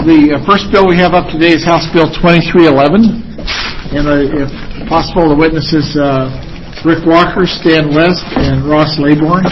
The first bill we have up today is House Bill 2311, and if possible, the witnesses Rick Walker, Stan West, and Ross Laybourne.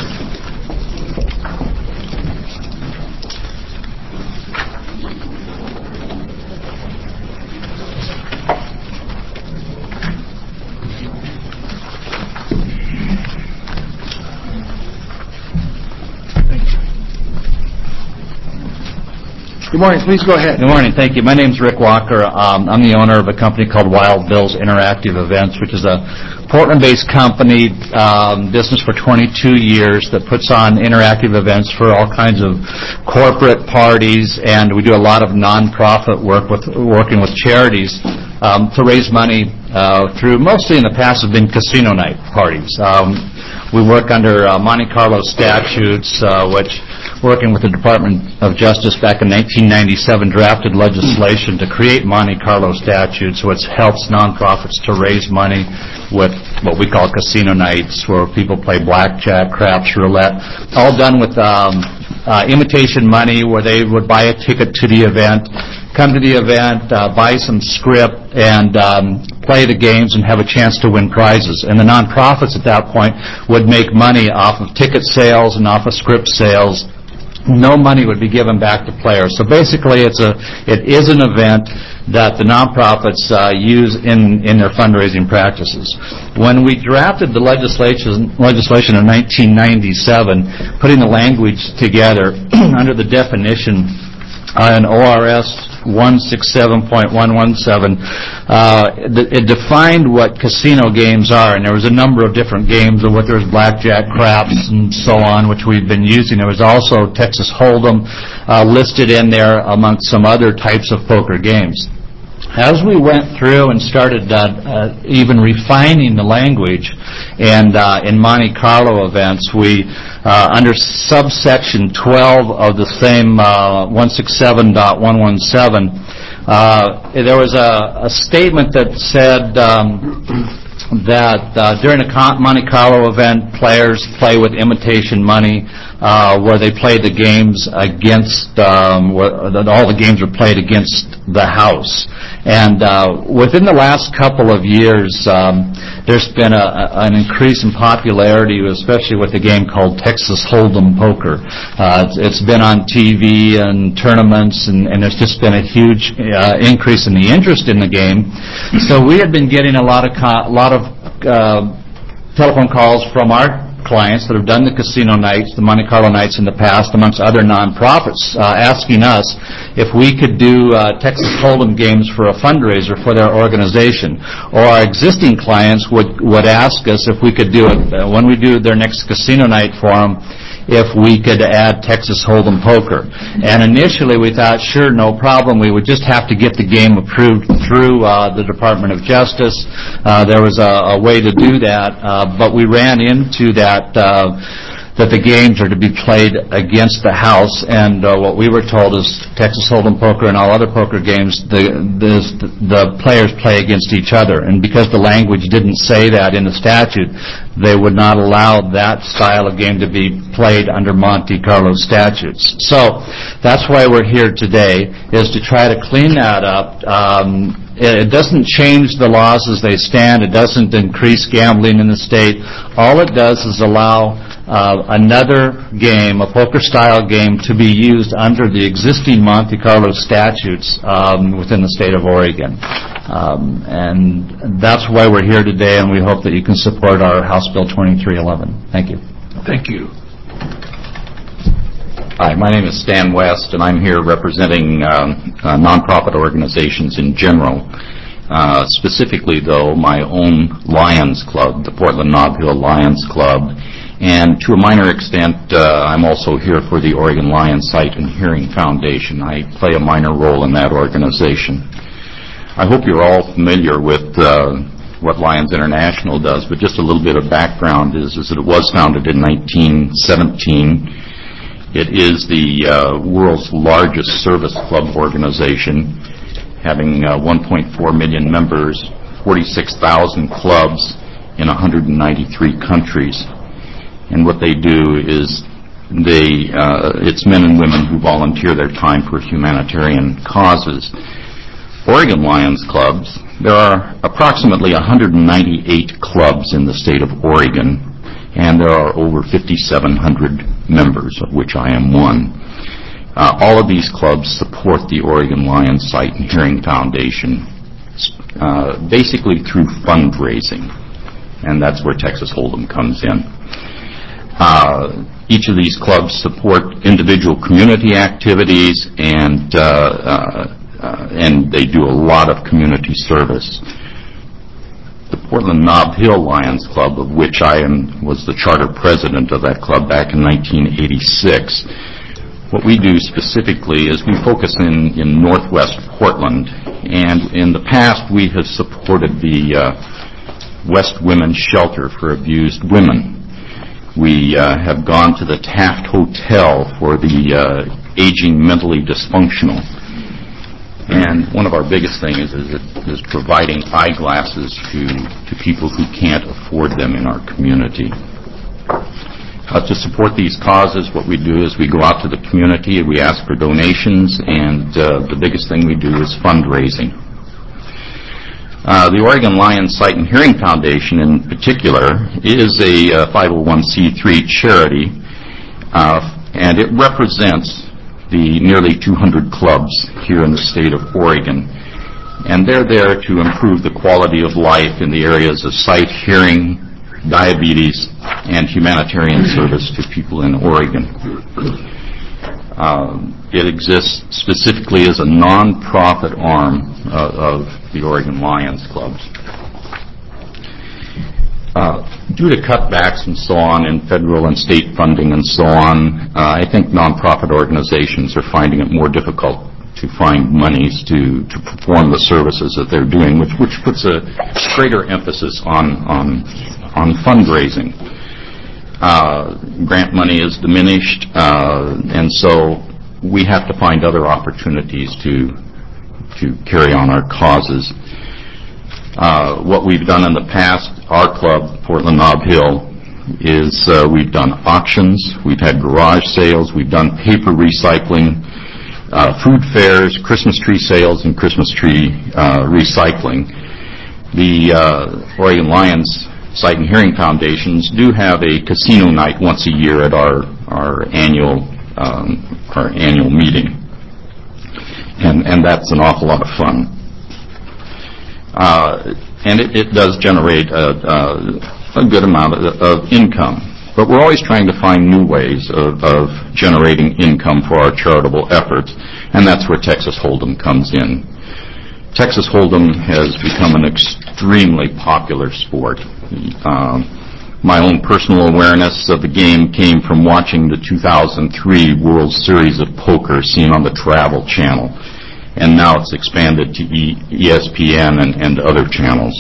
Good morning. Please go ahead. Good morning. Thank you. My name is Rick Walker. I'm the owner of a company called Wild Bill's Interactive Events, which is a Portland-based company, business for 22 years, that puts on interactive events for all kinds of corporate parties, and we do a lot of nonprofit work working with charities to raise money through, mostly in the past, have been casino night parties. We work under Monte Carlo statutes, which, working with the Department of Justice back in 1997, drafted legislation to create Monte Carlo statutes, which helps nonprofits to raise money with what we call casino nights, where people play blackjack, craps, roulette, all done with imitation money, where they would buy a ticket to the event, come to the event, buy some script, and play the games and have a chance to win prizes. And the nonprofits at that point would make money off of ticket sales and off of script sales. No money would be given back to players. So basically, it is an event that the nonprofits use in their fundraising practices. When we drafted the legislation in 1997, putting the language together under the definition in ORS 167.117, it defined what casino games are, and there was a number of different games, of what there was blackjack, craps, and so on, which we've been using. There was also Texas Hold'em listed in there amongst some other types of poker games. As we went through and started even refining the language, and in Monte Carlo events, we under subsection 12 of the same 167.117, there was a statement that said that during a Monte Carlo event, players play with imitation money, where they play the games against, all the games are played against the house. And within the last couple of years, there's been an increase in popularity, especially with a game called Texas Hold'em Poker. It's been on TV and tournaments, and there's just been a huge increase in the interest in the game. So we had been getting a lot of telephone calls from our clients that have done the casino nights, the Monte Carlo nights in the past, amongst other nonprofits, asking us if we could do Texas Hold'em games for a fundraiser for their organization. Or our existing clients would ask us if we could do it when we do their next casino night for them, if we could add Texas Hold'em Poker. And initially we thought, sure, no problem. We would just have to get the game approved through the Department of Justice. There was a way to do that, but we ran into that the games are to be played against the house, and what we were told is Texas Hold'em Poker and all other poker games, the players play against each other. And because the language didn't say that in the statute, they would not allow that style of game to be played under Monte Carlo statutes. So that's why we're here today, is to try to clean that up. It doesn't change the laws as they stand. It doesn't increase gambling in the state. All it does is allow another game, a poker-style game, to be used under the existing Monte Carlo statutes within the state of Oregon. And that's why we're here today, and we hope that you can support our House Bill 2311. Thank you. Thank you. Hi, my name is Stan West, and I'm here representing nonprofit organizations in general. Specifically, though, my own Lions Club, the Portland Nob Hill Lions Club, and to a minor extent, I'm also here for the Oregon Lions Sight and Hearing Foundation. I play a minor role in that organization. I hope you're all familiar with what Lions International does, but just a little bit of background is that it was founded in 1917. It is the world's largest service club organization, having 1.4 million members, 46,000 clubs in 193 countries. And what they do is it's men and women who volunteer their time for humanitarian causes. Oregon Lions clubs, there are approximately 198 clubs in the state of Oregon, and there are over 5,700 members, of which I am one. All of these clubs support the Oregon Lions Sight and Hearing Foundation, basically through fundraising, and that's where Texas Hold'em comes in. Each of these clubs support individual community activities, and they do a lot of community service. The Portland Nob Hill Lions Club, of which I was the charter president of that club back in 1986, what we do specifically is we focus in northwest Portland, and in the past we have supported the West Women's Shelter for Abused Women. We have gone to the Taft Hotel for the aging mentally dysfunctional. And one of our biggest things is providing eyeglasses to people who can't afford them in our community. To support these causes, what we do is we go out to the community, we ask for donations, and the biggest thing we do is fundraising. The Oregon Lions Sight and Hearing Foundation in particular is a 501c3 charity, and it represents the nearly 200 clubs here in the state of Oregon. And they're there to improve the quality of life in the areas of sight, hearing, diabetes, and humanitarian service to people in Oregon. It exists specifically as a non-profit arm of the Oregon Lions clubs. Due to cutbacks and so on in federal and state funding and so on, I think non-profit organizations are finding it more difficult to find monies to perform the services that they're doing, which puts a greater emphasis on fundraising. Grant money is diminished, and so we have to find other opportunities to carry on our causes. What we've done in the past, our club, Portland Nob Hill, is we've done auctions, we've had garage sales, we've done paper recycling, food fairs, Christmas tree sales, and Christmas tree recycling. The Oregon Lions Sight and Hearing Foundations do have a casino night once a year at our annual meeting, and that's an awful lot of fun. And it does generate a good amount of income. But we're always trying to find new ways of generating income for our charitable efforts, and that's where Texas Hold'em comes in. Texas Hold'em has become an extremely popular sport. My own personal awareness of the game came from watching the 2003 World Series of Poker seen on the Travel Channel, and now it's expanded to ESPN and other channels.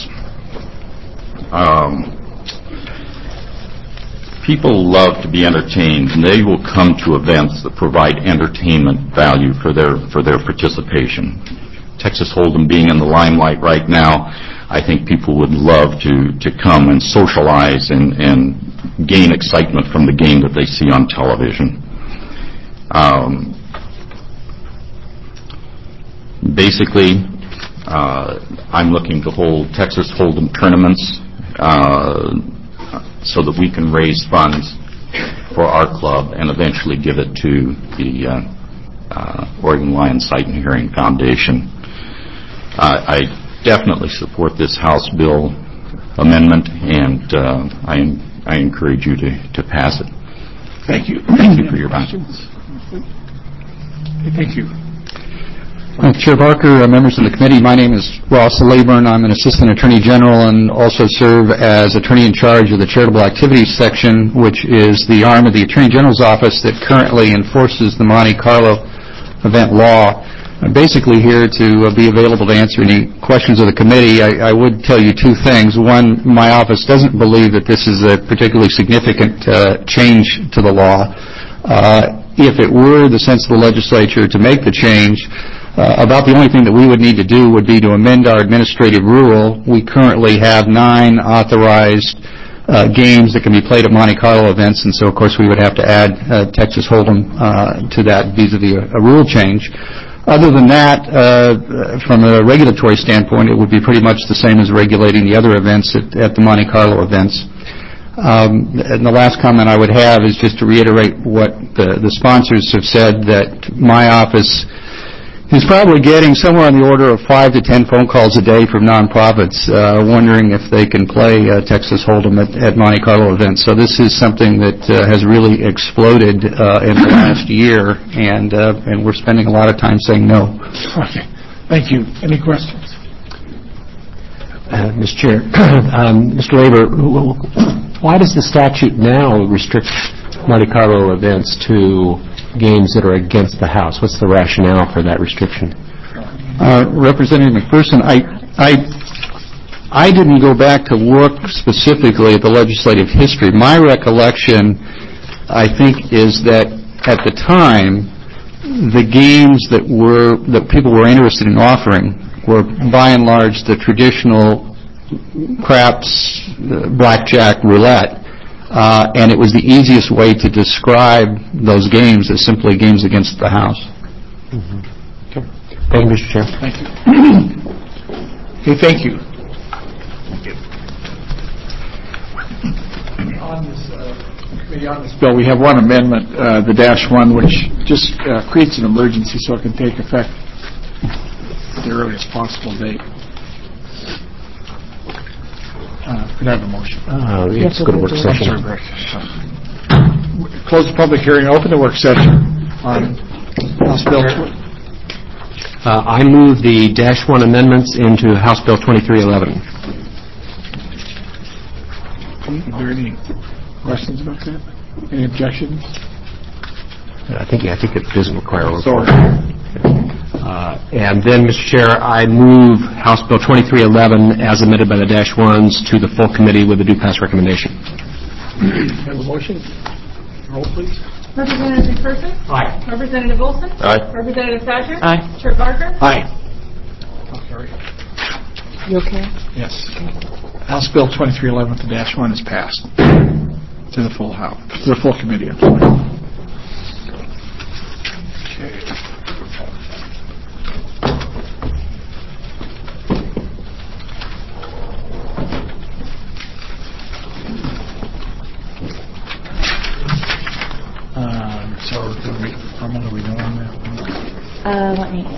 People love to be entertained, and they will come to events that provide entertainment value for their participation. Texas Hold'em being in the limelight right now, I think people would love to come and socialize and gain excitement from the game that they see on television. Basically, I'm looking to hold Texas Hold'em tournaments so that we can raise funds for our club and eventually give it to the Oregon Lions Sight and Hearing Foundation. I definitely support this House bill amendment, and I encourage you to pass it. Thank you. Thank you for your questions. Thank you. Chair Barker, members of the committee, my name is Ross Leyburn. I'm an Assistant Attorney General and also serve as Attorney in charge of the Charitable Activities Section, which is the arm of the Attorney General's office that currently enforces the Monte Carlo event law. I'm basically here to be available to answer any questions of the committee. I would tell you two things. One, my office doesn't believe that this is a particularly significant change to the law. If it were the sense of the legislature to make the change, about the only thing that we would need to do would be to amend our administrative rule. We currently have 9 authorized games that can be played at Monte Carlo events, and so, of course, we would have to add Texas Hold'em to that vis-a-vis a rule change. Other than that, from a regulatory standpoint, it would be pretty much the same as regulating the other events at the Monte Carlo events. And the last comment I would have is just to reiterate what the sponsors have said, that my office is probably getting somewhere on the order of 5 to 10 phone calls a day from nonprofits wondering if they can play Texas Hold'em at Monte Carlo events. So this is something that has really exploded in the last year, and we're spending a lot of time saying no. Okay. Thank you. Any questions? Mr. Chair, Mr. Labor, why does the statute now restrict Monte Carlo events to games that are against the House? What's the rationale for that restriction? Representative McPherson, I didn't go back to look specifically at the legislative history. My recollection, I think, is that at the time, the games that people were interested in offering were, by and large, the traditional craps, blackjack, roulette. And it was the easiest way to describe those games as simply games against the House. Mm-hmm. Okay. Thank you, Mr. Chair. Thank you. Okay, thank you. On this bill, we have one amendment, the -1, which just creates an emergency so it can take effect at the earliest possible date. Could I have a motion? Let's go to work session. Close the public hearing, open the work session on House Bill. I move the -1 amendments into House Bill 2311. Are there any questions about that? Any objections? I think it doesn't require a Sorry. report. And then, Mr. Chair, I move House Bill 2311 as amended by the -1s to the full committee with a due pass recommendation. Have a motion? Roll, please. Representative McPherson? Aye. Representative Olson? Aye. Representative Thatcher? Aye. Chair Barker? Aye. Oh, sorry. You okay? Yes. House Bill 2311 with the -1 is passed to the full House, to the full committee. I'm sorry. Okay. So, how much are we doing on that one? Let me,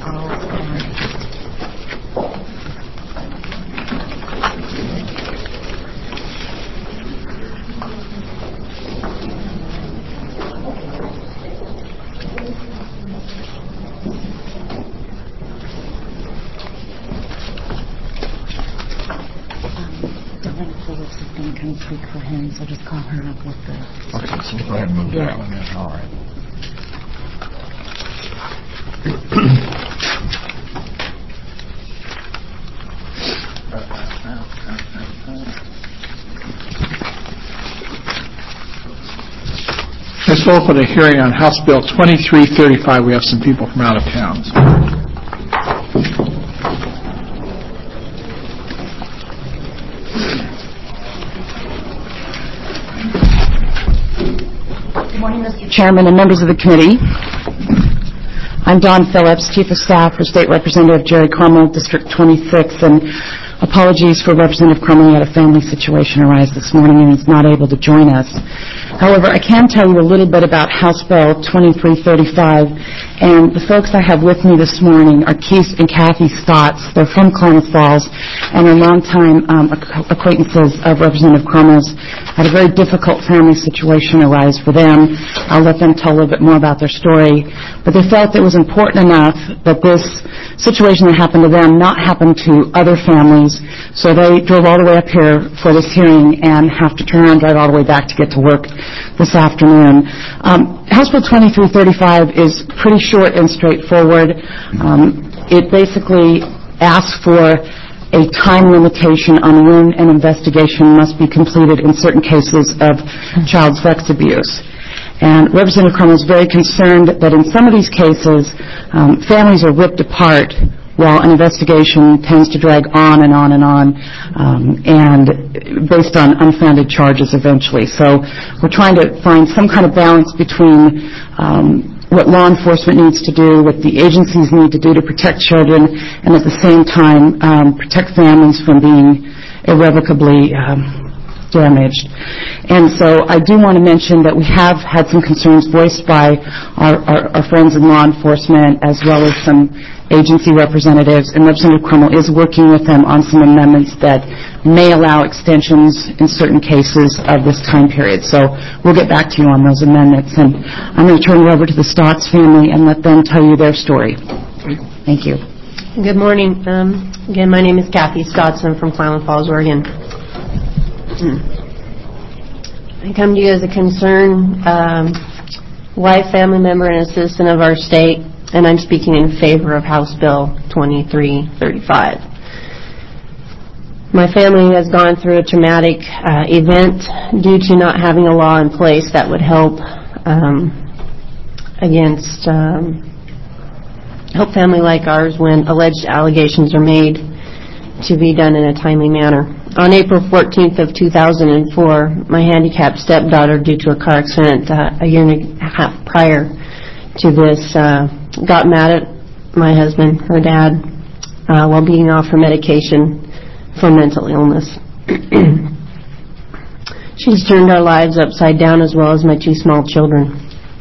Something can speak for him, so just call her up with the... Okay, so we'll go ahead and move that one in. All right. Let's open a hearing on House Bill 2335. We have some people from out of town. Good morning, Mr. Chairman and members of the committee. I'm Dawn Phillips, Chief of Staff for State Representative Jerry Crummell, District 26, and apologies for Representative Crummell. He had a family situation arise this morning and he's not able to join us. However, I can tell you a little bit about House Bill 2335, and the folks I have with me this morning are Keith and Kathy Stotts. They're from Klamath Falls and are longtime acquaintances of Representative Crummell's. Had a very difficult family situation arise for them. I'll let them tell a little bit more about their story, but they felt it was important enough that this situation that happened to them not happen to other families, so they drove all the way up here for this hearing and have to turn around and drive all the way back to get to work this afternoon. House Bill 2335 is pretty short and straightforward. It basically asks for a time limitation on when an investigation must be completed in certain cases of child sex abuse. And Representative Crummell is very concerned that in some of these cases, families are ripped apart while an investigation tends to drag on and on and on, and based on unfounded charges eventually. So we're trying to find some kind of balance between what law enforcement needs to do, what the agencies need to do to protect children, and at the same time protect families from being irrevocably damaged. And so I do want to mention that we have had some concerns voiced by our friends in law enforcement as well as some agency representatives, and Representative Crummell is working with them on some amendments that may allow extensions in certain cases of this time period. So we'll get back to you on those amendments, and I'm going to turn it over to the Stotts family and let them tell you their story. Thank you. Good morning. Again, my name is Kathy Stotts. I'm from Clown Falls, Oregon. I come to you as a concerned wife, family member, and a citizen of our state, and I'm speaking in favor of House Bill 2335. My family has gone through a traumatic event due to not having a law in place that would help help family like ours when alleged allegations are made to be done in a timely manner. On April 14th of 2004, my handicapped stepdaughter, due to a car accident a year and a half prior to this, got mad at my husband, her dad, while being off her medication for mental illness. She's turned our lives upside down, as well as my two small children.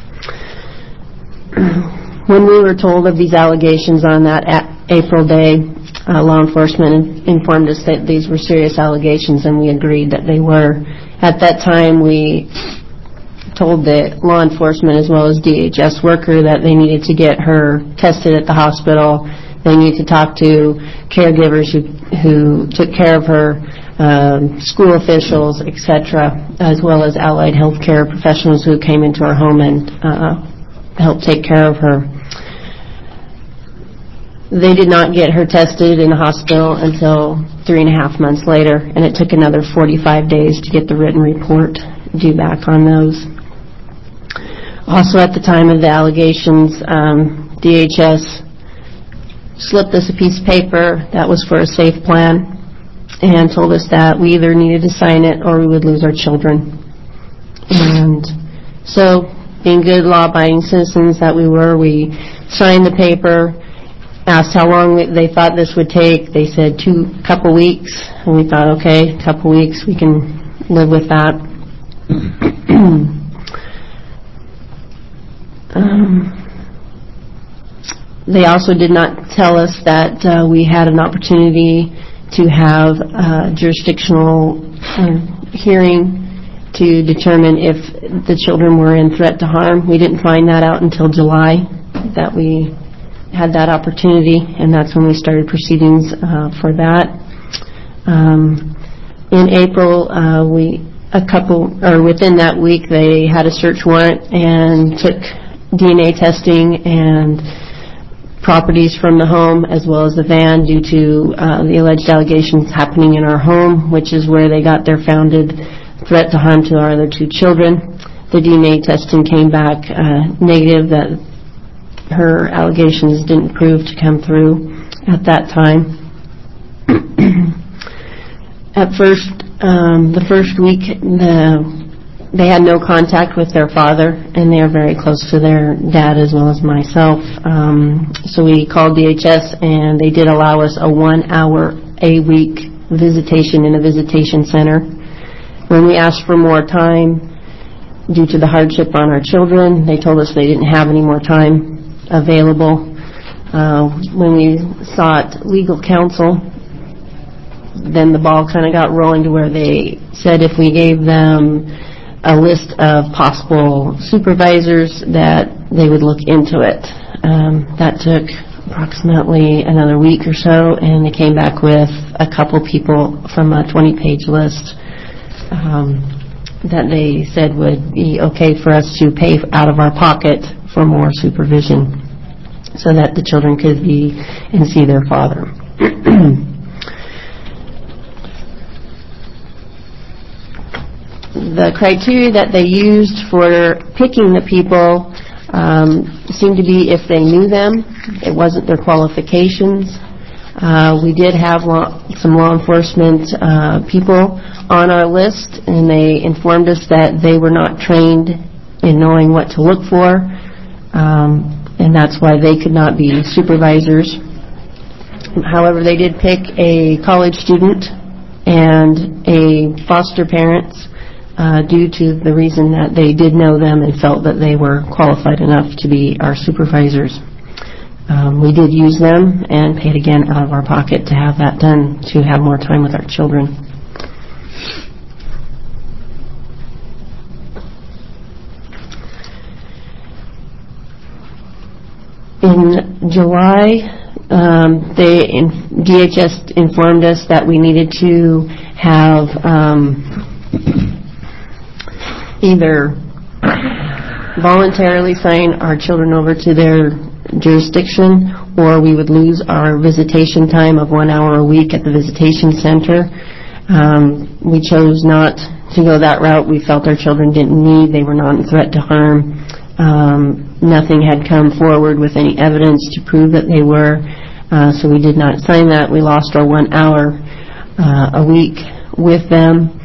When we were told of these allegations on that April day, law enforcement informed us that these were serious allegations, and we agreed that they were. At that time, we told the law enforcement as well as DHS worker that they needed to get her tested at the hospital. They needed to talk to caregivers who took care of her, school officials, etc., as well as allied health care professionals who came into our home and helped take care of her. They did not get her tested in the hospital until 3.5 months later, and it took another 45 days to get the written report due back on those. Also, at the time of the allegations, DHS slipped us a piece of paper that was for a safe plan and told us that we either needed to sign it or we would lose our children. And so, being good law-abiding citizens that we were, we signed the paper, asked how long they thought this would take. They said couple weeks, and we thought, okay, couple weeks, we can live with that. They also did not tell us that we had an opportunity to have a jurisdictional hearing to determine if the children were in threat to harm. We didn't find that out until July, that we had that opportunity, and that's when we started proceedings for that. In April, within that week, they had a search warrant and took DNA testing and properties from the home as well as the van due to the alleged allegations happening in our home, which is where they got their founded threat to harm to our other two children. The DNA testing came back negative, that her allegations didn't prove to come through at that time. At first, the first week, they had no contact with their father, and they are very close to their dad as well as myself. So we called DHS, and they did allow us a 1-hour a week visitation in a visitation center. When we asked for more time due to the hardship on our children, they told us they didn't have any more time available. When we sought legal counsel, then the ball kind of got rolling to where they said if we gave them a list of possible supervisors that they would look into it. That took approximately another week or so, and they came back with a couple people from a 20-page list that they said would be okay for us to pay out of our pocket for more supervision so that the children could be and see their father. The criteria that they used for picking the people seemed to be if they knew them. It wasn't their qualifications. We did have some law enforcement people on our list, and they informed us that they were not trained in knowing what to look for, and that's why they could not be supervisors. However, they did pick a college student and a foster parent due to the reason that they did know them and felt that they were qualified enough to be our supervisors. We did use them and paid again out of our pocket to have that done, to have more time with our children. In July, DHS informed us that we needed to have either voluntarily sign our children over to their jurisdiction, or we would lose our visitation time of 1 hour a week at the visitation center. We chose not to go that route. We felt our children didn't need, they were not a threat to harm. Nothing had come forward with any evidence to prove that they were, so we did not sign that. We lost our 1 hour a week with them.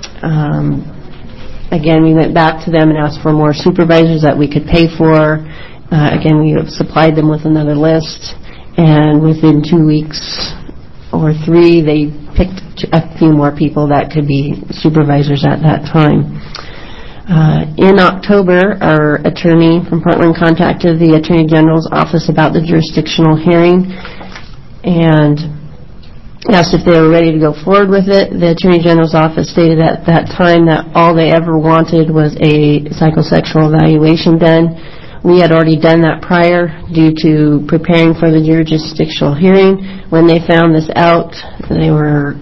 Again, we went back to them and asked for more supervisors that we could pay for. Again, we have supplied them with another list, and within 2 weeks or 3, they picked a few more people that could be supervisors at that time. In October, our attorney from Portland contacted the Attorney General's office about the jurisdictional hearing and asked if they were ready to go forward with it. The Attorney General's office stated at that time that all they ever wanted was a psychosexual evaluation done. We had already done that prior due to preparing for the jurisdictional hearing. When they found this out, they were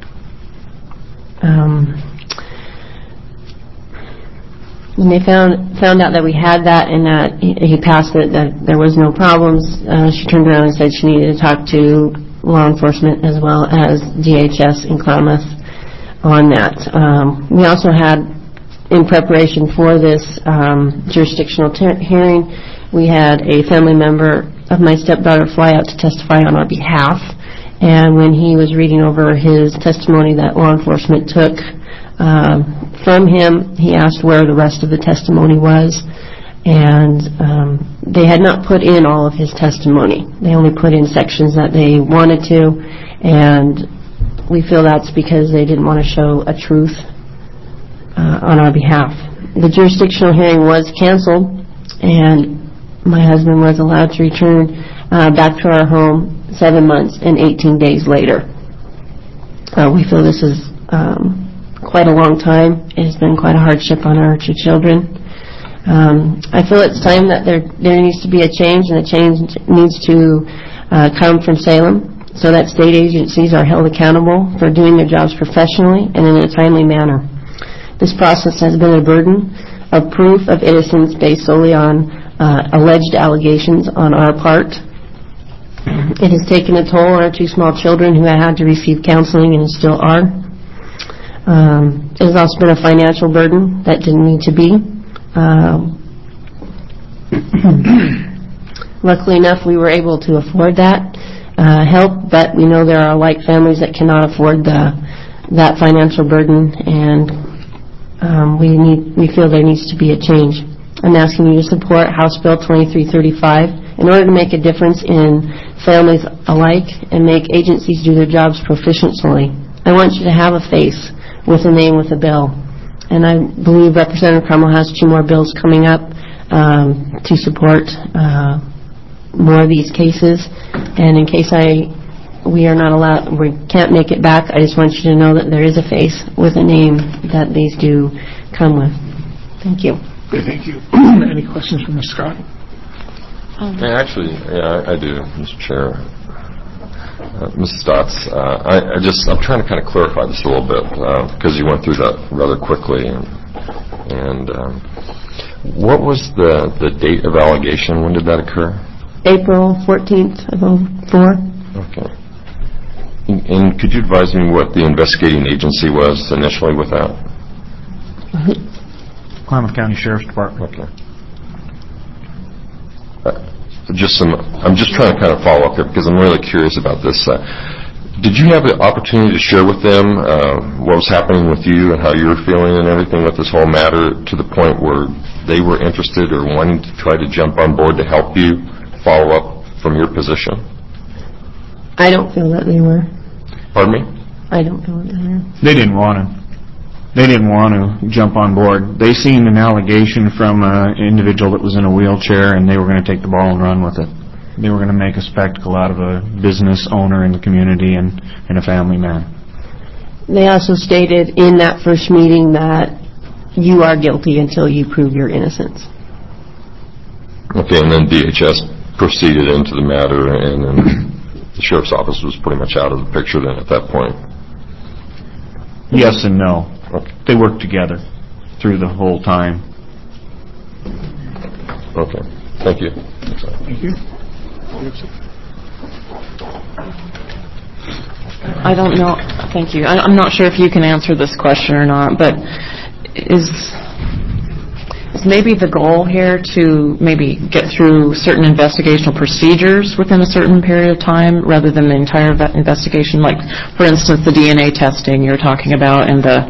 when they found out that we had that and that he passed it, that there was no problems, she turned around and said she needed to talk to law enforcement as well as DHS in Klamath on that. We also had, in preparation for this jurisdictional hearing, we had a family member of my stepdaughter fly out to testify on our behalf, and when he was reading over his testimony that law enforcement took from him, he asked where the rest of the testimony was, and they had not put in all of his testimony. They only put in sections that they wanted to, and we feel that's because they didn't want to show a truth on our behalf. The jurisdictional hearing was canceled, and my husband was allowed to return back to our home 7 months and 18 days later. We feel this is quite a long time. It has been quite a hardship on our 2 children. I feel it's time that there needs to be a change, and the change needs to come from Salem so that state agencies are held accountable for doing their jobs professionally and in a timely manner. This process has been a burden of proof of innocence based solely on alleged allegations on our part. It has taken a toll on our 2 small children who had to receive counseling and still are. It has also been a financial burden that didn't need to be. Luckily enough, we were able to afford that help, but we know there are like families that cannot afford that financial burden, and we feel there needs to be a change. I'm asking you to support House Bill 2335 in order to make a difference in families alike and make agencies do their jobs proficiently. I want you to have a face with a name with a bill. And I believe Representative Crummell has 2 more bills coming up to support more of these cases. And in case we can't make it back, I just want you to know that there is a face with a name that these do come with. Thank you. Okay, thank you. Any questions from Ms. Scott? Actually, I do, Mr. Chair. Mrs. Stotts, I'm trying to kind of clarify this a little bit because you went through that rather quickly. And what was the date of allegation? When did that occur? April 14th of 2004. Okay. And could you advise me what the investigating agency was initially with that? Klamath County Sheriff's Department. Okay. I'm just trying to kind of follow up here because I'm really curious about this. Did you have an opportunity to share with them what was happening with you and how you were feeling and everything with this whole matter to the point where they were interested or wanting to try to jump on board to help you follow up from your position? I don't feel that they were. Pardon me? I don't feel that they were. They didn't want to. They didn't want to jump on board. They seen an allegation from an individual that was in a wheelchair, and they were going to take the ball and run with it. They were going to make a spectacle out of a business owner in the community and a family man. They also stated in that first meeting that you are guilty until you prove your innocence. Okay, and then DHS proceeded into the matter, and then the sheriff's office was pretty much out of the picture then at that point. Yes and no. Okay. They worked together through the whole time. Okay. Thank you. Thank you. I don't know. Thank you. I'm not sure if you can answer this question or not, but is maybe the goal here to maybe get through certain investigational procedures within a certain period of time rather than the entire investigation? Like, for instance, the DNA testing you're talking about and the,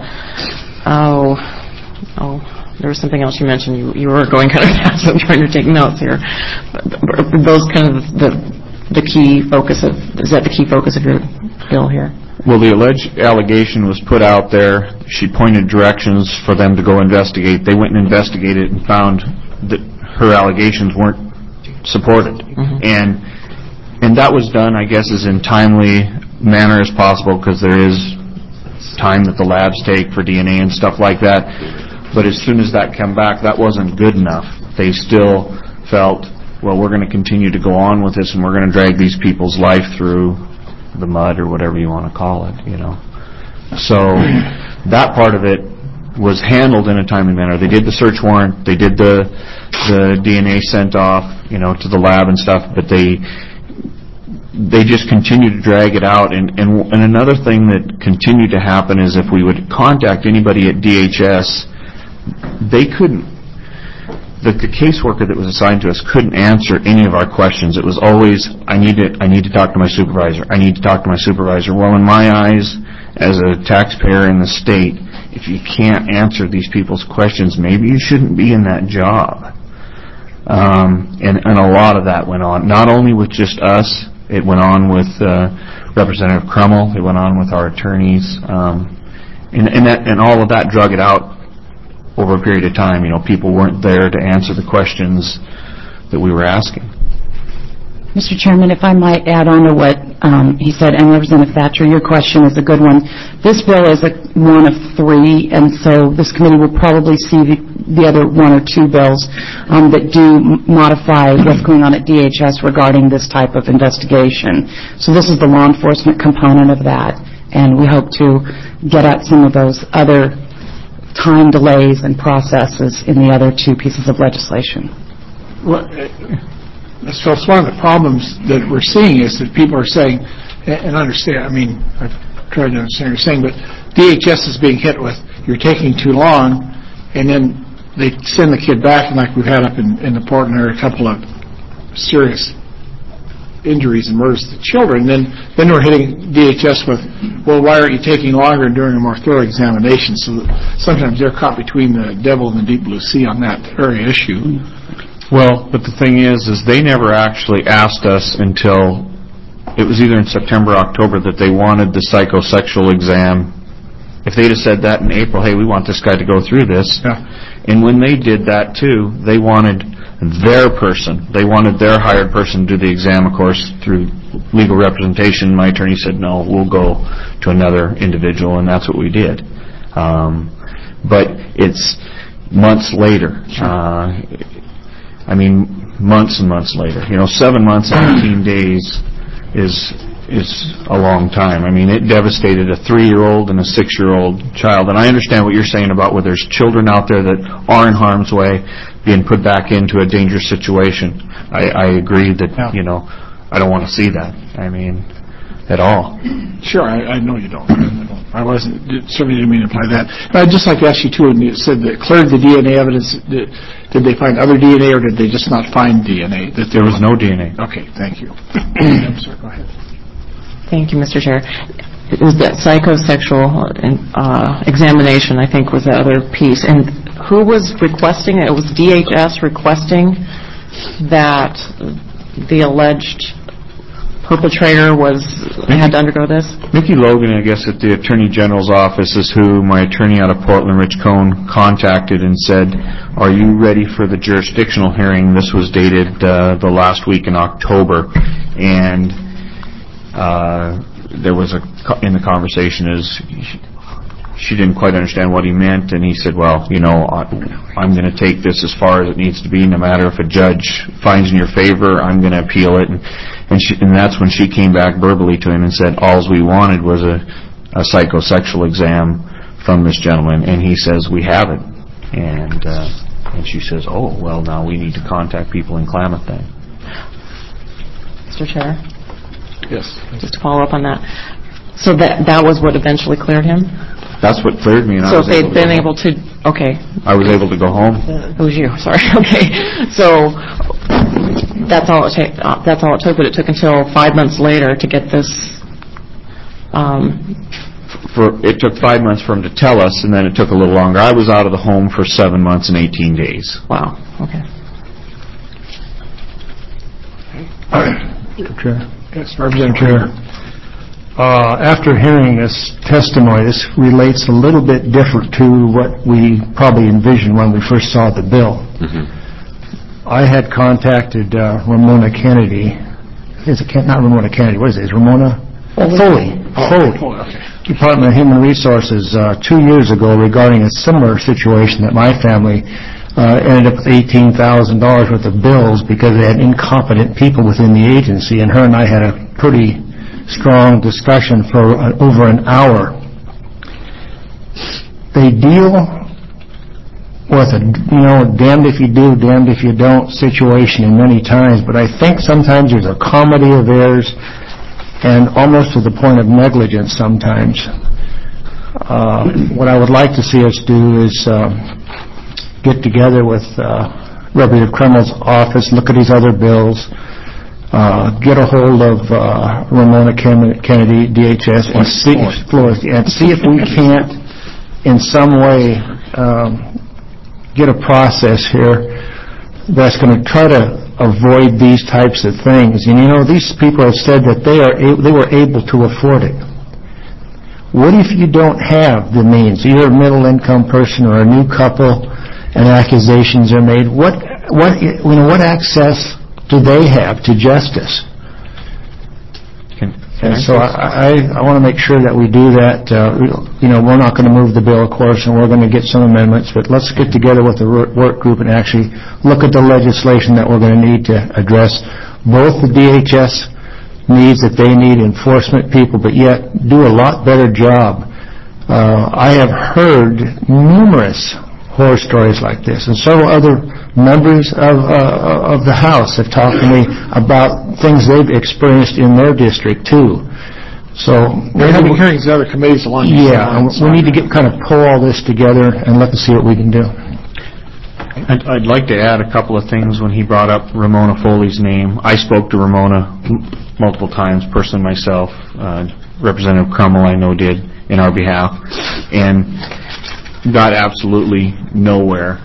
there was something else you mentioned. You were going kind of fast. I'm trying to take notes here. Those kind of the key focus of, is that the key focus of your bill here? Well, the alleged allegation was put out there. She pointed directions for them to go investigate. They went and investigated and found that her allegations weren't supported. Mm-hmm. And that was done, I guess, as in timely manner as possible because there is time that the labs take for DNA and stuff like that. But as soon as that came back, that wasn't good enough. They still felt, well, we're going to continue to go on with this and we're going to drag these people's life through the mud or whatever you want to call it, you know. So that part of it was handled in a timely manner. They did the search warrant, they did the DNA sent off, you know, to the lab and stuff, but they just continued to drag it out. And another thing that continued to happen is if we would contact anybody at DHS, they couldn't, the caseworker that was assigned to us couldn't answer any of our questions. It was always, I need to talk to my supervisor. I need to talk to my supervisor. Well, in my eyes, as a taxpayer in the state, if you can't answer these people's questions, maybe you shouldn't be in that job. And a lot of that went on, not only with just us. It went on with Representative Crummell. It went on with our attorneys. And all of that drug it out over a period of time. You know, people weren't there to answer the questions that we were asking. Mr. Chairman, if I might add on to what he said, and Representative Thatcher, your question is a good one. This bill is one of three, and so this committee will probably see the other one or two bills that do modify what's going on at DHS regarding this type of investigation. So this is the law enforcement component of that, and we hope to get at some of those other time delays and processes in the other two pieces of legislation. Well, so it's one of the problems that we're seeing is that people are saying, and understand, I mean, I've tried to understand what you're saying, but DHS is being hit with, you're taking too long, and then they send the kid back, and like we've had up in the Portland area, a couple of serious injuries and murders to children, then we're hitting DHS with, well, why aren't you taking longer and doing a more thorough examination? So sometimes they're caught between the devil and the deep blue sea on that very issue. Well, but the thing is they never actually asked us until it was either in September or October that they wanted the psychosexual exam. If they'd have said that in April, hey, we want this guy to go through this. Yeah. And when they did that too, they wanted their person. They wanted their hired person to do the exam, of course, through legal representation. My attorney said, no, we'll go to another individual, and that's what we did. But it's months later. Sure. I mean, months and months later. You know, 7 months and 18 days is a long time. I mean, it devastated a 3-year-old and a 6-year-old child. And I understand what you're saying about where there's children out there that are in harm's way being put back into a dangerous situation. I agree that, you know, I don't want to see that. I mean, at all. Sure, I know you don't. I certainly didn't mean to imply that. I'd just like to ask you, too, when you said that cleared the DNA evidence, did they find other DNA, or did they just not find DNA? There was no DNA. Okay, thank you. I'm sorry, go ahead. Thank you, Mr. Chair. It was that psychosexual examination, I think, was the other piece. And who was requesting it? It was DHS requesting that the alleged perpetrator had to undergo this? Mickey Logan, I guess, at the Attorney General's office is who my attorney out of Portland, Rich Cohn, contacted and said, are you ready for the jurisdictional hearing? This was dated the last week in October. And there was in the conversation is she didn't quite understand what he meant, and he said, well, I'm going to take this as far as it needs to be, no matter if a judge finds in your favor, I'm going to appeal it. And that's when she came back verbally to him and said, all we wanted was a psychosexual exam from this gentleman, and he says, we have it. And she says, oh, well, now we need to contact people in Klamath then. Mr. Chair? Yes. Just to follow up on that. So that was what eventually cleared him? That's what cleared me. And so if they'd been able to, okay. I was able to go home. It was you, sorry. Okay. So that's all it took, but it took until 5 months later to get this. It took 5 months for him to tell us, and then it took a little longer. I was out of the home for 7 months and 18 days. Wow. Okay. Chair. Yes, Representative Chair. After hearing this testimony, this relates a little bit different to what we probably envisioned when we first saw the bill. Mm-hmm. I had contacted Ramona Kennedy. Not Ramona Kennedy. What is it? Is Ramona? Foley. Okay. Department of Human Resources 2 years ago regarding a similar situation that my family ended up with $18,000 worth of bills because they had incompetent people within the agency, and her and I had a pretty strong discussion for over an hour. They deal with a, damned if you do, damned if you don't situation in many times, but I think sometimes there's a comedy of errors and almost to the point of negligence sometimes. What I would like to see us do is get together with Representative Kreml's office, look at these other bills, get a hold of Ramona Kennedy, DHS, and see if we can't, in some way, get a process here that's going to try to avoid these types of things. And these people have said that they were able to afford it. What if you don't have the means? You're a middle-income person or a new couple, and accusations are made. What access do they have to justice? And so I want to make sure that we do that. We're not going to move the bill, of course, and we're going to get some amendments, but let's get together with the work group and actually look at the legislation that we're going to need to address both the DHS needs that they need, enforcement people, but yet do a lot better job. I have heard numerous horror stories like this, and several other members of the House have talked to me about things they've experienced in their district too. So we're having hearings in other committees along these lines. We need to pull all this together and let's see what we can do. I'd like to add a couple of things when he brought up Ramona Foley's name. I spoke to Ramona multiple times, personally myself. Representative Crummell, I know, did in our behalf, and got absolutely nowhere.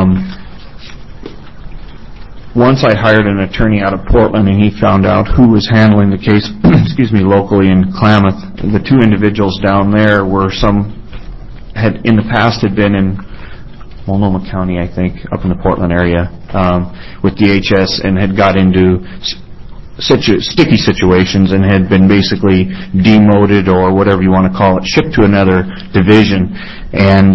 Once I hired an attorney out of Portland, and he found out who was handling the case, locally in Klamath. The two individuals down there were in the past had been in Multnomah County, I think, up in the Portland area, with DHS, and had got into sticky situations and had been basically demoted or whatever you want to call it, shipped to another division. And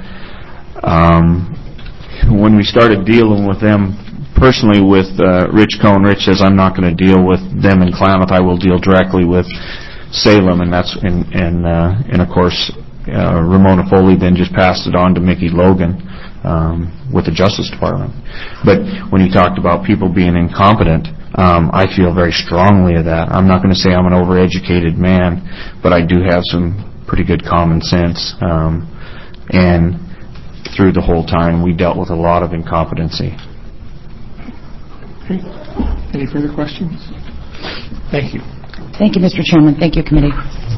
when we started dealing with them personally with Rich Cohn, Rich says, I'm not going to deal with them in Klamath. I will deal directly with Salem, and that's and of course Ramona Foley then just passed it on to Mickey Logan with the Justice Department. But when he talked about people being incompetent, I feel very strongly of that. I'm not going to say I'm an overeducated man, but I do have some pretty good common sense. And through the whole time, we dealt with a lot of incompetency. Okay. Any further questions? Thank you. Thank you, Mr. Chairman. Thank you, committee.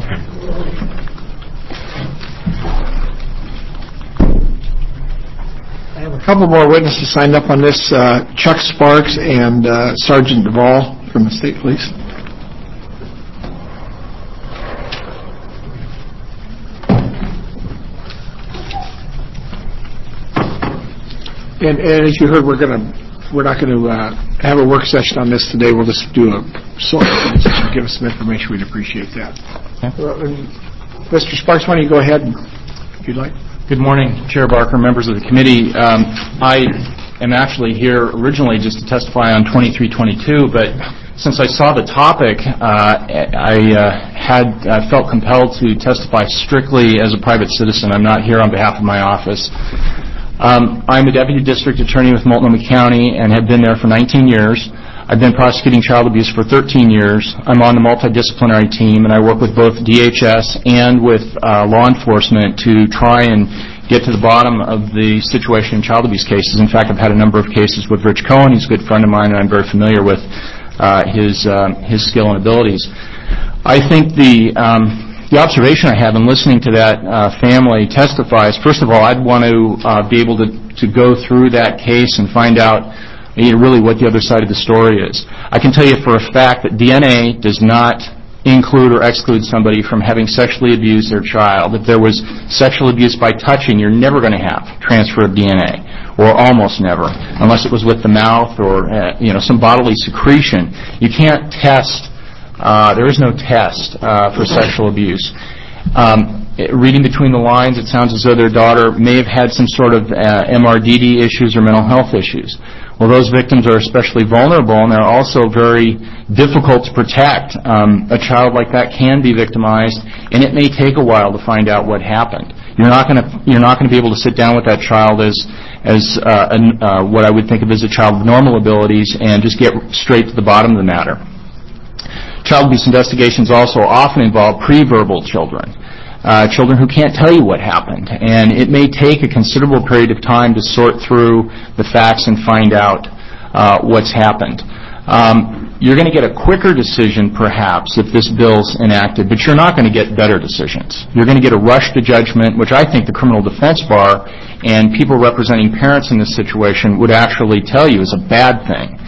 I have a couple more witnesses signed up on this, Chuck Sparks and Sergeant Duvall from the State Police. And as you heard, we're not going to have a work session on this today. We'll just do a sort of session. Give us some information. We'd appreciate that. Okay. Mr. Sparks, why don't you go ahead if you'd like. Good morning, Chair Barker, members of the committee. I am actually here originally just to testify on 2322, but since I saw the topic, I felt compelled to testify strictly as a private citizen. I'm not here on behalf of my office. I'm a deputy district attorney with Multnomah County and have been there for 19 years. I've been prosecuting child abuse for 13 years. I'm on the multidisciplinary team, and I work with both DHS and with law enforcement to try and get to the bottom of the situation in child abuse cases. In fact, I've had a number of cases with Rich Cohen. He's a good friend of mine, and I'm very familiar with his skill and abilities. I think the observation I have in listening to that family testify is, first of all, I'd want to be able to go through that case and find out really what the other side of the story is. I can tell you for a fact that DNA does not include or exclude somebody from having sexually abused their child. If there was sexual abuse by touching, you're never going to have transfer of DNA, or almost never, unless it was with the mouth or some bodily secretion. You can't test. There is no test for sexual abuse. Reading between the lines, it sounds as though their daughter may have had some sort of MRDD issues or mental health issues. Well, those victims are especially vulnerable, and they're also very difficult to protect. A child like that can be victimized, and it may take a while to find out what happened. You're not going to be able to sit down with that child as what I would think of as a child with normal abilities and just get straight to the bottom of the matter. Child abuse investigations also often involve pre-verbal children. Children who can't tell you what happened. And it may take a considerable period of time to sort through the facts and find out what's happened. You're going to get a quicker decision, perhaps, if this bill's enacted, but you're not going to get better decisions. You're going to get a rush to judgment, which I think the criminal defense bar and people representing parents in this situation would actually tell you is a bad thing.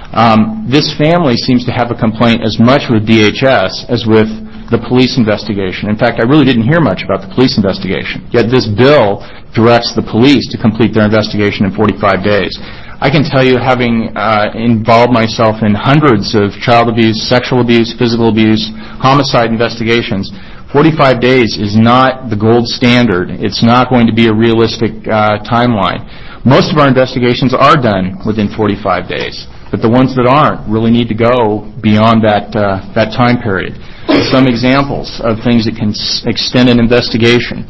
This family seems to have a complaint as much with DHS as with the police investigation. In fact, I really didn't hear much about the police investigation. Yet this bill directs the police to complete their investigation in 45 days. I can tell you, having involved myself in hundreds of child abuse, sexual abuse, physical abuse, homicide investigations, 45 days is not the gold standard. It's not going to be a realistic timeline. Most of our investigations are done within 45 days, but the ones that aren't really need to go beyond that time period. Some examples of things that can extend an investigation.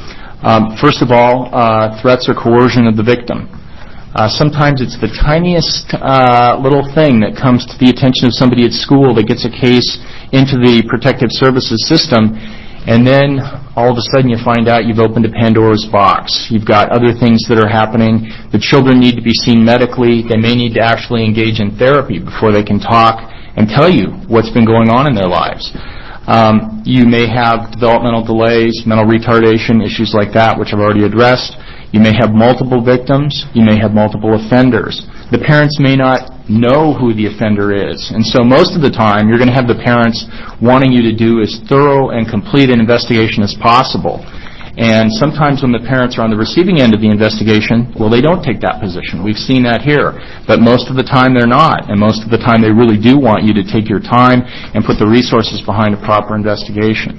First of all, threats or coercion of the victim. Sometimes it's the tiniest little thing that comes to the attention of somebody at school that gets a case into the protective services system, and then all of a sudden you find out you've opened a Pandora's box. You've got other things that are happening. The children need to be seen medically. They may need to actually engage in therapy before they can talk and tell you what's been going on in their lives. You may have developmental delays, mental retardation, issues like that, which I've already addressed. You may have multiple victims. You may have multiple offenders. The parents may not know who the offender is. And so most of the time, you're going to have the parents wanting you to do as thorough and complete an investigation as possible. And sometimes when the parents are on the receiving end of the investigation, well, they don't take that position. We've seen that here. But most of the time they're not. And most of the time they really do want you to take your time and put the resources behind a proper investigation.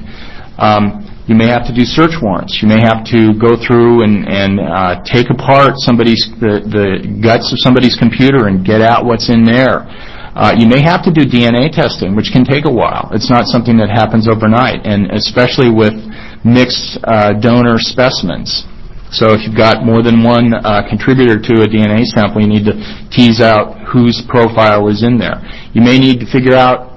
You may have to do search warrants. You may have to go through and take apart the guts of somebody's computer and get out what's in there. You may have to do DNA testing, which can take a while. It's not something that happens overnight, and especially with mixed donor specimens. So if you've got more than one contributor to a DNA sample, you need to tease out whose profile is in there. You may need to figure out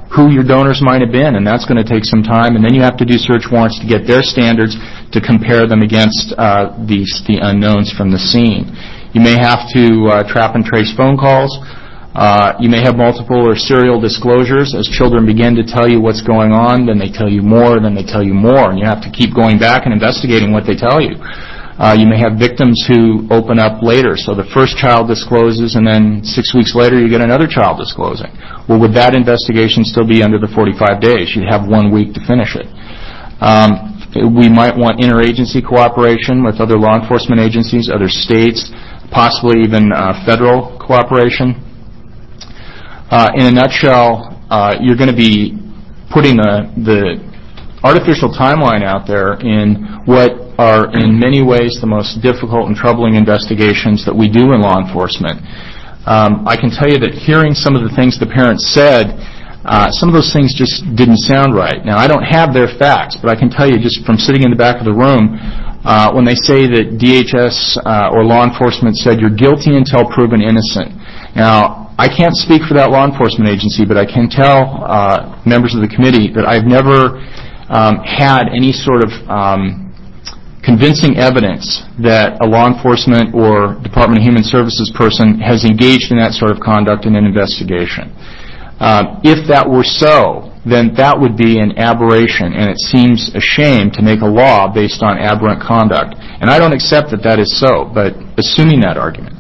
who your donors might have been, and that's going to take some time. And then you have to do search warrants to get their standards to compare them against the unknowns from the scene. You may have to trap and trace phone calls. You may have multiple or serial disclosures. As children begin to tell you what's going on, then they tell you more, then they tell you more, and you have to keep going back and investigating what they tell you. You may have victims who open up later. So the first child discloses, and then 6 weeks later you get another child disclosing. Well, would that investigation still be under the 45 days? You'd have 1 week to finish it. We might want interagency cooperation with other law enforcement agencies, other states, possibly even federal cooperation. In a nutshell, you're going to be putting the artificial timeline out there in what are in many ways the most difficult and troubling investigations that we do in law enforcement. I can tell you that hearing some of the things the parents said, some of those things just didn't sound right. Now, I don't have their facts, but I can tell you just from sitting in the back of the room, when they say that DHS or law enforcement said you're guilty until proven innocent. Now, I can't speak for that law enforcement agency, but I can tell members of the committee that I've never had any sort of convincing evidence that a law enforcement or Department of Human Services person has engaged in that sort of conduct in an investigation. If that were so, then that would be an aberration, and it seems a shame to make a law based on aberrant conduct. And I don't accept that that is so, but assuming that argument.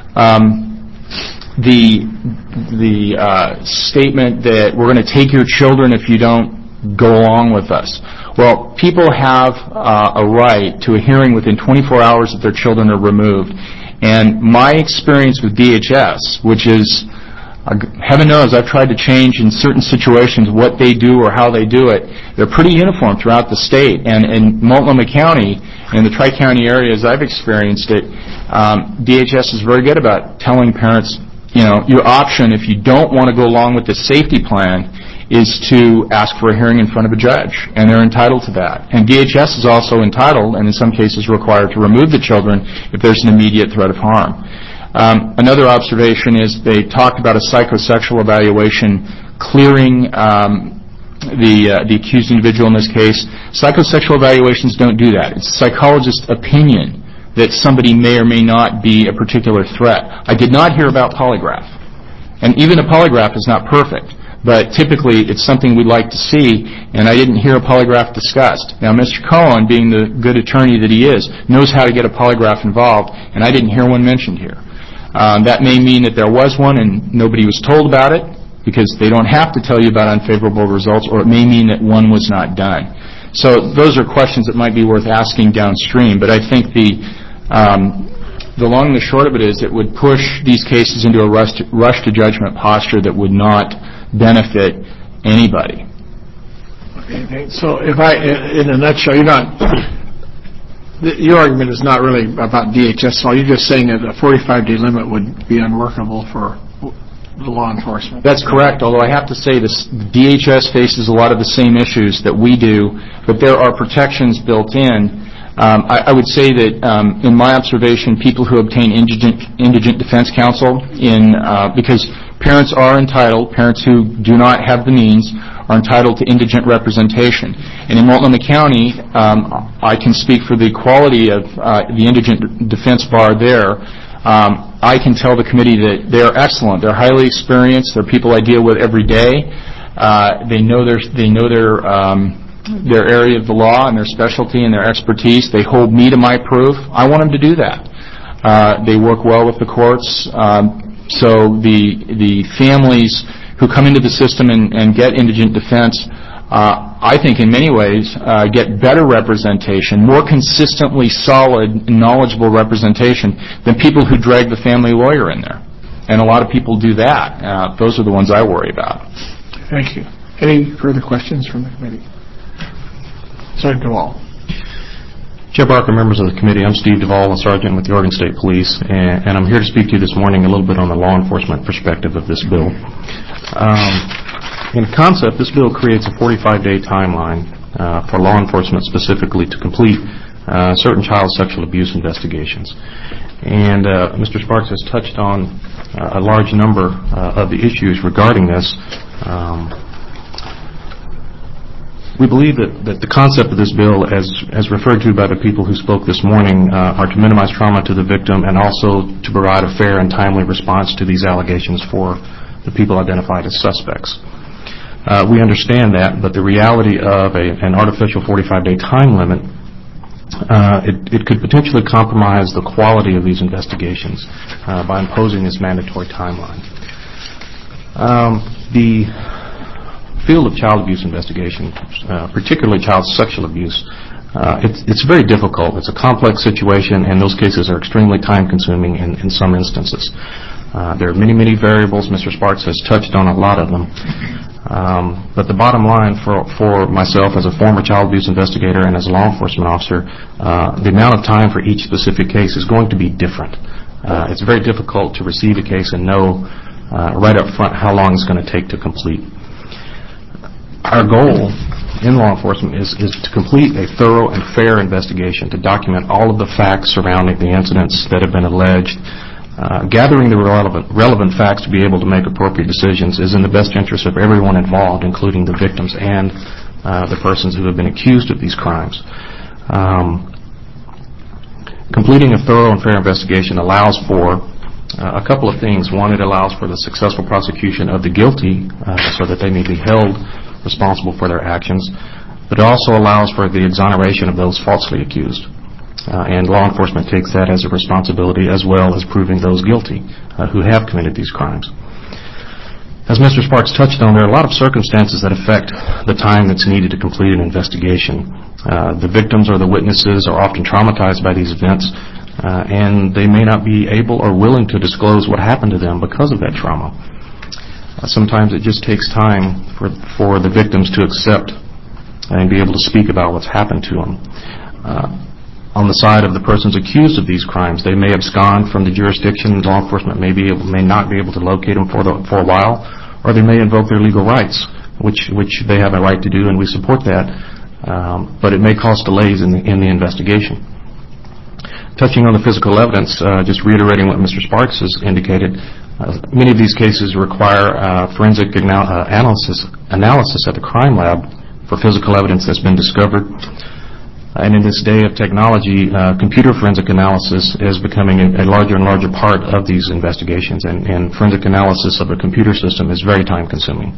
The statement that we're going to take your children if you don't go along with us. Well, people have a right to a hearing within 24 hours if their children are removed. And my experience with DHS, which is, heaven knows, I've tried to change in certain situations what they do or how they do it. They're pretty uniform throughout the state. And in Multnomah County, in the Tri-County areas I've experienced it, DHS is very good about telling parents, you know, your option if you don't want to go along with the safety plan is to ask for a hearing in front of a judge, and they're entitled to that. And DHS is also entitled, and in some cases required, to remove the children if there's an immediate threat of harm. Another observation is they talked about a psychosexual evaluation clearing the accused individual in this case. Psychosexual evaluations don't do that. It's a psychologist's opinion that somebody may or may not be a particular threat. I did not hear about polygraph. And even a polygraph is not perfect. But typically, it's something we'd like to see, and I didn't hear a polygraph discussed. Now, Mr. Cohen, being the good attorney that he is, knows how to get a polygraph involved, and I didn't hear one mentioned here. That may mean that there was one and nobody was told about it, because they don't have to tell you about unfavorable results, or it may mean that one was not done. So those are questions that might be worth asking downstream, but I think the long and the short of it is it would push these cases into a rush to judgment posture that would not benefit anybody. Okay. So if in a nutshell, your argument is not really about DHS, so you're just saying that a 45-day limit would be unworkable for the law enforcement. That's correct, although I have to say this, DHS faces a lot of the same issues that we do, but there are protections built in. I would say that in my observation, people who obtain indigent defense counsel because parents who do not have the means are entitled to indigent representation. And in Multnomah County, I can speak for the quality of the indigent defense bar there. I can tell the committee that they're excellent. They're highly experienced. They're people I deal with every day. They know their area of the law and their specialty and their expertise. They hold me to my proof. I want them to do that. They work well with the courts. So the families who come into the system and get indigent defense, I think in many ways get better representation, more consistently solid, knowledgeable representation than people who drag the family lawyer in there. And a lot of people do that. Those are the ones I worry about. Thank you. Any further questions from the committee? Sergeant Duvall. Chair Barker, members of the committee, I'm Steve Duvall, a sergeant with the Oregon State Police, and I'm here to speak to you this morning a little bit on the law enforcement perspective of this bill. In concept, this bill creates a 45-day timeline for law enforcement specifically to complete certain child sexual abuse investigations. And Mr. Sparks has touched on a large number of the issues regarding this. We believe that the concept of this bill, as referred to by the people who spoke this morning, are to minimize trauma to the victim and also to provide a fair and timely response to these allegations for the people identified as suspects. We understand that, but the reality of an artificial 45-day time limit, it could potentially compromise the quality of these investigations by imposing this mandatory timeline. The field of child abuse investigation, particularly child sexual abuse, it's very difficult. It's a complex situation, and those cases are extremely time-consuming in some instances. There are many, many variables. Mr. Sparks has touched on a lot of them. But the bottom line for myself as a former child abuse investigator and as a law enforcement officer, the amount of time for each specific case is going to be different. It's very difficult to receive a case and know right up front how long it's going to take to complete. Our goal in law enforcement is to complete a thorough and fair investigation, to document all of the facts surrounding the incidents that have been alleged. Gathering the relevant facts to be able to make appropriate decisions is in the best interest of everyone involved, including the victims and the persons who have been accused of these crimes. Completing a thorough and fair investigation allows for a couple of things. One, it allows for the successful prosecution of the guilty so that they may be held responsible for their actions, but it also allows for the exoneration of those falsely accused. And law enforcement takes that as a responsibility, as well as proving those guilty who have committed these crimes. As Mr. Sparks touched on, there are a lot of circumstances that affect the time that's needed to complete an investigation. The victims or the witnesses are often traumatized by these events, and they may not be able or willing to disclose what happened to them because of that trauma. Sometimes it just takes time for the victims to accept and be able to speak about what's happened to them. On the side of the persons accused of these crimes, they may abscond from the jurisdiction. Law enforcement may not be able to locate them for a while, or they may invoke their legal rights, which they have a right to do, and we support that. But it may cause delays in the investigation. Touching on the physical evidence, just reiterating what Mr. Sparks has indicated, many of these cases require forensic analysis at the crime lab for physical evidence that's been discovered. And in this day of technology, computer forensic analysis is becoming a larger and larger part of these investigations, and forensic analysis of a computer system is very time-consuming.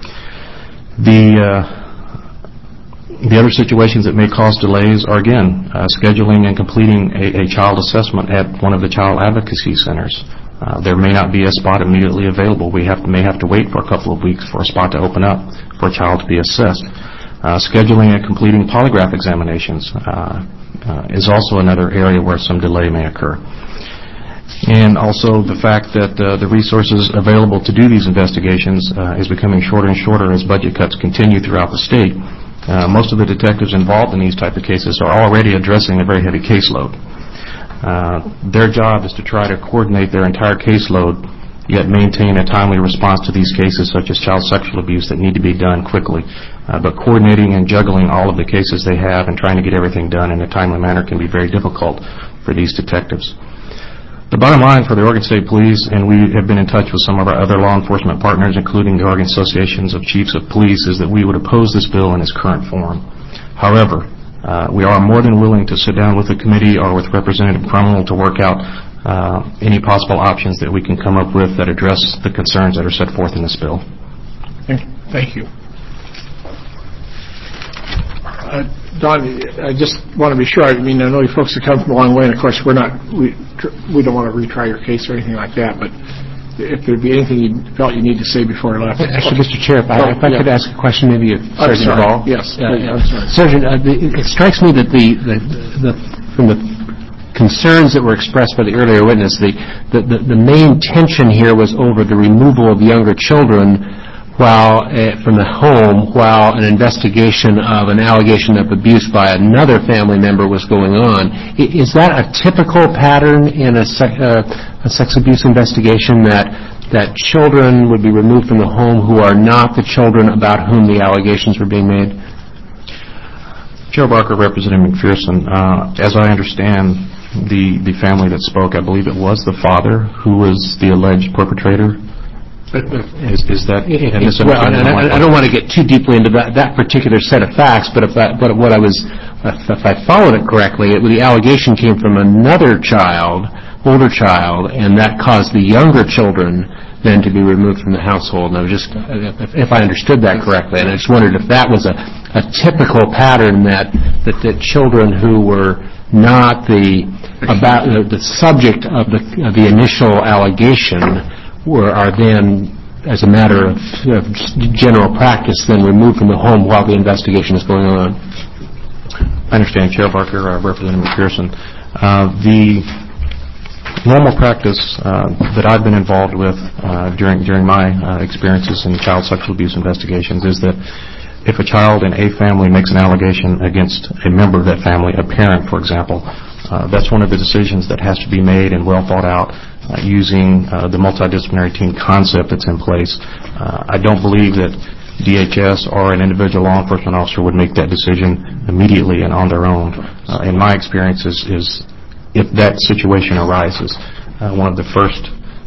The other situations that may cause delays are, again, scheduling and completing a child assessment at one of the child advocacy centers. There may not be a spot immediately available. We may have to wait for a couple of weeks for a spot to open up for a child to be assessed. Scheduling and completing polygraph examinations is also another area where some delay may occur. And also the fact that the resources available to do these investigations is becoming shorter and shorter as budget cuts continue throughout the state. Most of the detectives involved in these type of cases are already addressing a very heavy caseload. Their job is to try to coordinate their entire caseload, yet maintain a timely response to these cases such as child sexual abuse that need to be done quickly. But coordinating and juggling all of the cases they have and trying to get everything done in a timely manner can be very difficult for these detectives. The bottom line for the Oregon State Police, and we have been in touch with some of our other law enforcement partners, including the Oregon Associations of Chiefs of Police, is that we would oppose this bill in its current form. However, we are more than willing to sit down with the committee or with Representative Crumwell to work out any possible options that we can come up with that address the concerns that are set forth in this bill. Thank you. Don, I just want to be sure. I mean, I know you folks have come from a long way, and of course, we don't want to retry your case or anything like that. But if there'd be anything you felt you need to say before I left. Actually, Mr. Chair, if I could ask a question, maybe of Sergeant Ball. Yes. I'm sorry. Sergeant, it strikes me that from the concerns that were expressed by the earlier witness, the main tension here was over the removal of younger children from the home while an investigation of an allegation of abuse by another family member was going on. Is that a typical pattern in a sex abuse investigation, that children would be removed from the home who are not the children about whom the allegations were being made? Chair Barker, Representative McPherson, as I understand the family that spoke, I believe it was the father who was the alleged perpetrator Is that... Well, I don't want to get too deeply into that particular set of facts, but if I followed it correctly, the allegation came from another child, older child, and that caused the younger children then to be removed from the household. And I was just, if I understood that correctly, and I just wondered if that was a typical pattern that children who were not the subject of the initial allegation are then, as a matter of general practice, then removed from the home while the investigation is going on. I understand, Chair Barker, Representative McPherson. The normal practice that I've been involved with during my experiences in child sexual abuse investigations is that if a child in a family makes an allegation against a member of that family, a parent, for example, that's one of the decisions that has to be made and well thought out using the multidisciplinary team concept that's in place. I don't believe that DHS or an individual law enforcement officer would make that decision immediately and on their own. In my experience is if that situation arises, one of the first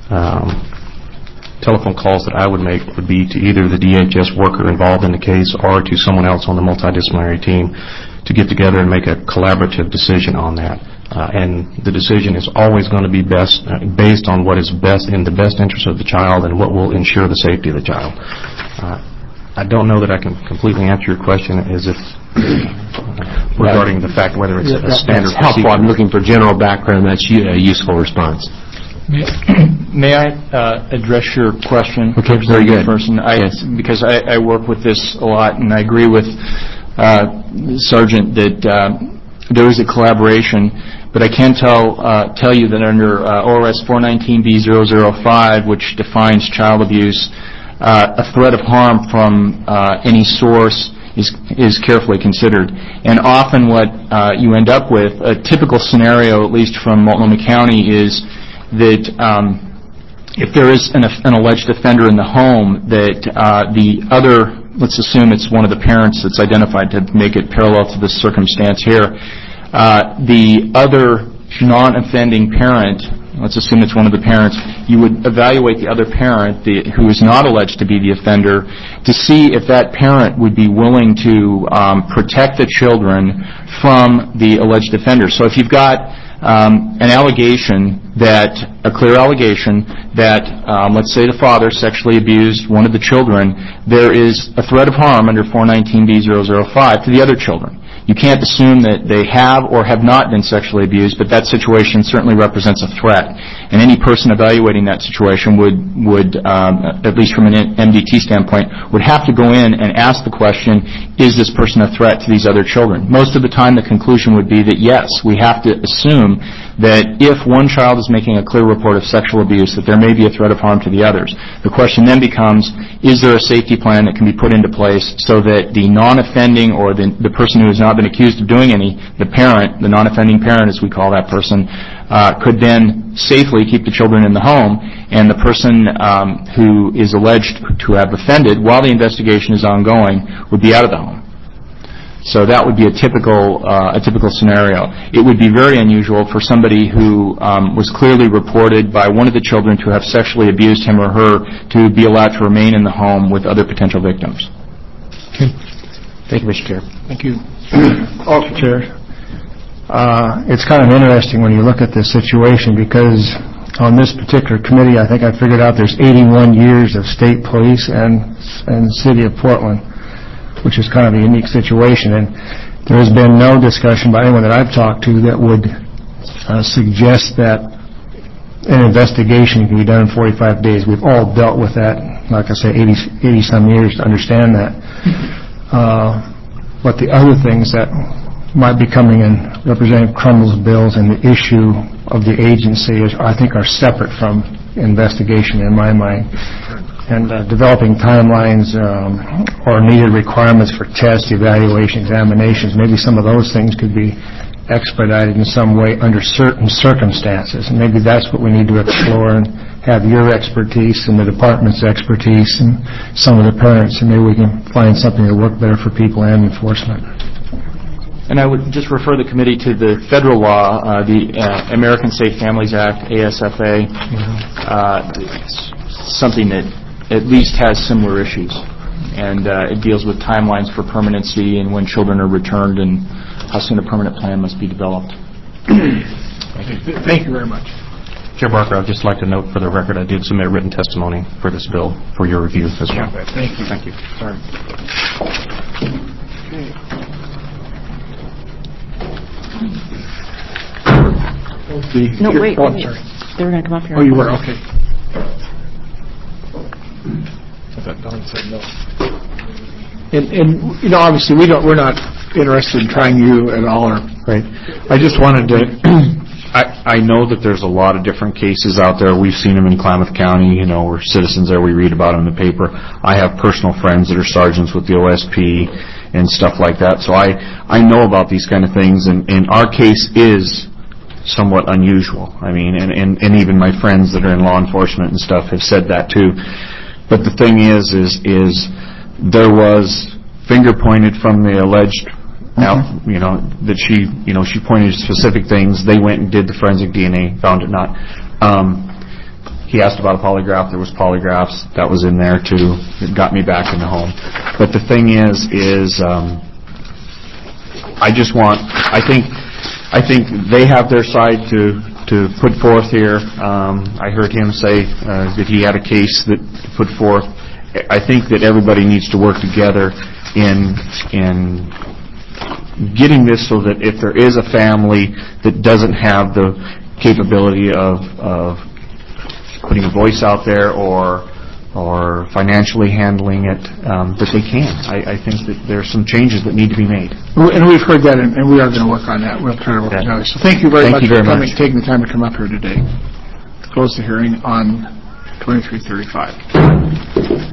telephone calls that I would make would be to either the DHS worker involved in the case or to someone else on the multidisciplinary team to get together and make a collaborative decision on that. And the decision is always going to be based on what is best in the best interest of the child and what will ensure the safety of the child. I don't know that I can completely answer your question regarding the fact whether it's a standard That's helpful. procedure. I'm looking for general background. That's a useful response. May I address your question? Okay, very good. Yes. Because I work with this a lot, and I agree with Sergeant that there is a collaboration, but I can tell you that under ORS 419B005, which defines child abuse, a threat of harm from any source is carefully considered. And often what you end up with, a typical scenario, at least from Multnomah County, is that if there is an alleged offender in the home, that the other, let's assume it's one of the parents that's identified to make it parallel to this circumstance here, the other non-offending parent, let's assume it's one of the parents, you would evaluate the other parent who is not alleged to be the offender to see if that parent would be willing to protect the children from the alleged offender. So if you've got an allegation a clear allegation that, let's say the father sexually abused one of the children, there is a threat of harm under 419B005 to the other children. You can't assume that they have or have not been sexually abused, but that situation certainly represents a threat. And any person evaluating that situation would at least from an MDT standpoint, would have to go in and ask the question, is this person a threat to these other children? Most of the time the conclusion would be that yes, we have to assume that if one child is making a clear report of sexual abuse, that there may be a threat of harm to the others. The question then becomes, is there a safety plan that can be put into place so that the non-offending or the person who has not been accused of doing any, the parent, the non-offending parent as we call that person, could then safely keep the children in the home, and the person who is alleged to have offended while the investigation is ongoing would be out of the home. So that would be a typical scenario. It would be very unusual for somebody who was clearly reported by one of the children to have sexually abused him or her to be allowed to remain in the home with other potential victims. Okay. Thank you, Mr. Chair. Thank you. Also, Chair, it's kind of interesting when you look at this situation because on this particular committee, I think I figured out there's 81 years of state police and City of Portland, which is kind of a unique situation. And there has been no discussion by anyone that I've talked to that would suggest that an investigation can be done in 45 days. We've all dealt with that, like I say, 80-some years to understand that. But the other things that might be coming in Representative Crummel's bills and the issue of the agency I think are separate from investigation in my mind. And developing timelines or needed requirements for tests, evaluation, examinations, maybe some of those things could be expedited in some way under certain circumstances. And maybe that's what we need to explore and have your expertise and the department's expertise and some of the parents, and maybe we can find something that will work better for people and enforcement. And I would just refer the committee to the federal law, the American Safe Families Act, ASFA. It's something that at least has similar issues. And it deals with timelines for permanency and when children are returned and how soon a permanent plan must be developed. Thank you very much. Chair Barker, I'd just like to note for the record I did submit written testimony for this bill for your review as well. Thank you. Thank you. Sorry. Okay. No, wait. Oh, I'm sorry. They were going to come up here. Oh, you were? Okay. I thought Don said no. And obviously, we're not interested in trying you at all. Right. I just wanted to, I know that there's a lot of different cases out there. We've seen them in Klamath County, we're citizens there, we read about them in the paper. I have personal friends that are sergeants with the OSP and stuff like that. So I know about these kind of things, and our case is somewhat unusual. I mean, and even my friends that are in law enforcement and stuff have said that too. But the thing is there was finger pointed from the alleged, that she pointed to specific things. They went and did the forensic DNA, found it not. He asked about a polygraph. There was polygraphs that was in there too. It got me back in the home. But the thing is I think they have their side to put forth here. I heard him say that he had a case that put forth. I think that everybody needs to work together in getting this so that if there is a family that doesn't have the capability of putting a voice out there or financially handling it, that they can. I think that there's some changes that need to be made. And we've heard that, and we are going to work on that. We'll try to work on it. So thank you very much for coming, taking the time to come up here today. Close the hearing on 2335.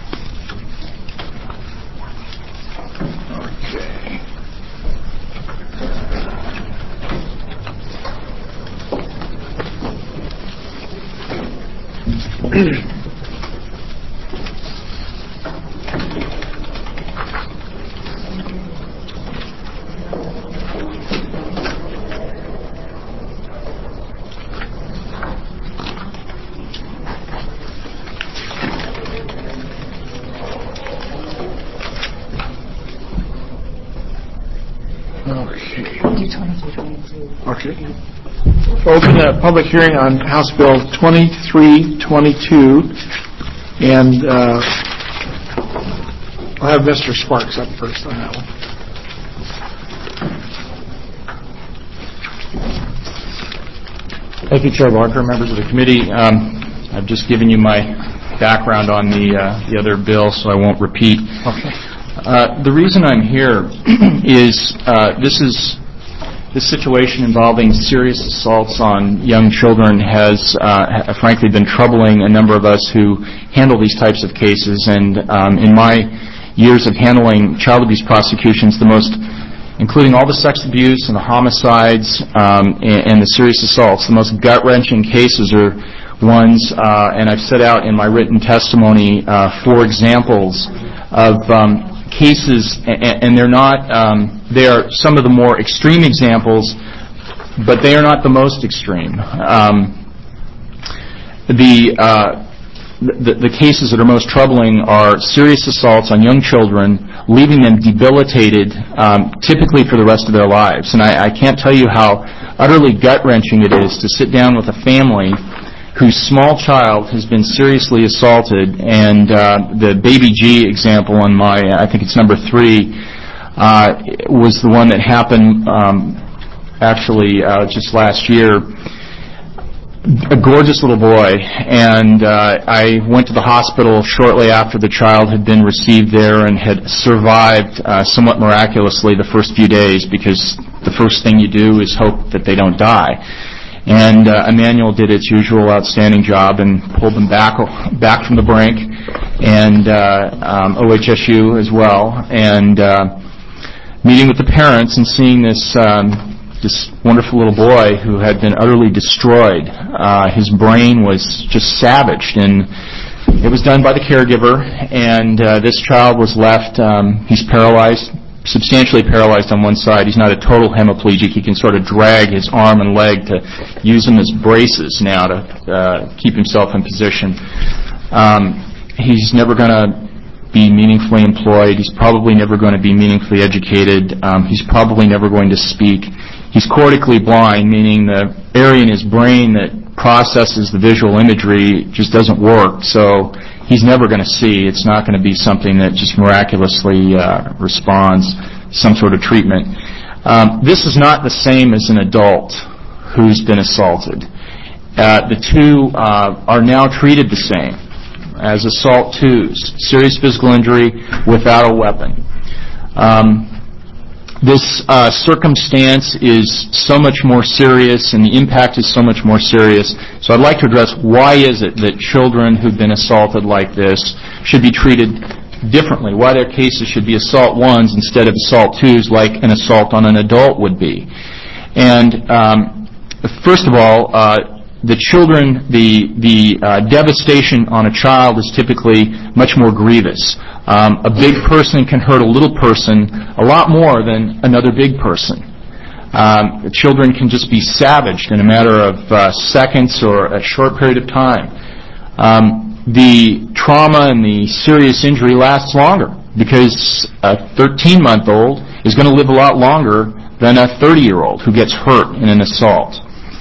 Okay. Open a public hearing on House Bill 2322, and I'll have Mr. Sparks up first on that one. Thank you, Chair Barker, members of the committee. I've just given you my background on the other bill, so I won't repeat. Okay. The reason I'm here is this situation involving serious assaults on young children has frankly been troubling a number of us who handle these types of cases. And in my years of handling child abuse prosecutions, including all the sex abuse and the homicides and the serious assaults, the most gut-wrenching cases are ones, and I've set out in my written testimony 4 examples of cases, and they're not, they are some of the more extreme examples, but they are not the most extreme. The cases that are most troubling are serious assaults on young children, leaving them debilitated, typically for the rest of their lives. And I can't tell you how utterly gut-wrenching it is to sit down with a family whose small child has been seriously assaulted, and the Baby G example on I think it's number 3, was the one that happened actually just last year. A gorgeous little boy, and I went to the hospital shortly after the child had been received there and had survived somewhat miraculously the first few days, because the first thing you do is hope that they don't die. And Emmanuel did its usual outstanding job and pulled them back from the brink, and OHSU as well. And meeting with the parents and seeing this wonderful little boy who had been utterly destroyed. His brain was just savaged, and it was done by the caregiver. And this child was left. He's paralyzed. Substantially paralyzed on one side. He's not a total hemiplegic. He can sort of drag his arm and leg to use them as braces now to keep himself in position. He's never going to be meaningfully employed. He's probably never going to be meaningfully educated. He's probably never going to speak. He's cortically blind, meaning the area in his brain that processes the visual imagery just doesn't work. So he's never going to see. It's not going to be something that just miraculously responds, some sort of treatment. This is not the same as an adult who's been assaulted. The two are now treated the same as assault twos, serious physical injury without a weapon. This circumstance is so much more serious and the impact is so much more serious. So I'd like to address why is it that children who've been assaulted like this should be treated differently, why their cases should be assault ones instead of assault twos like an assault on an adult would be. And first of all, the children, the devastation on a child is typically much more grievous. A big person can hurt a little person a lot more than another big person. Children can just be savaged in a matter of seconds or a short period of time. The trauma and the serious injury lasts longer because a 13-month-old is going to live a lot longer than a 30-year-old who gets hurt in an assault.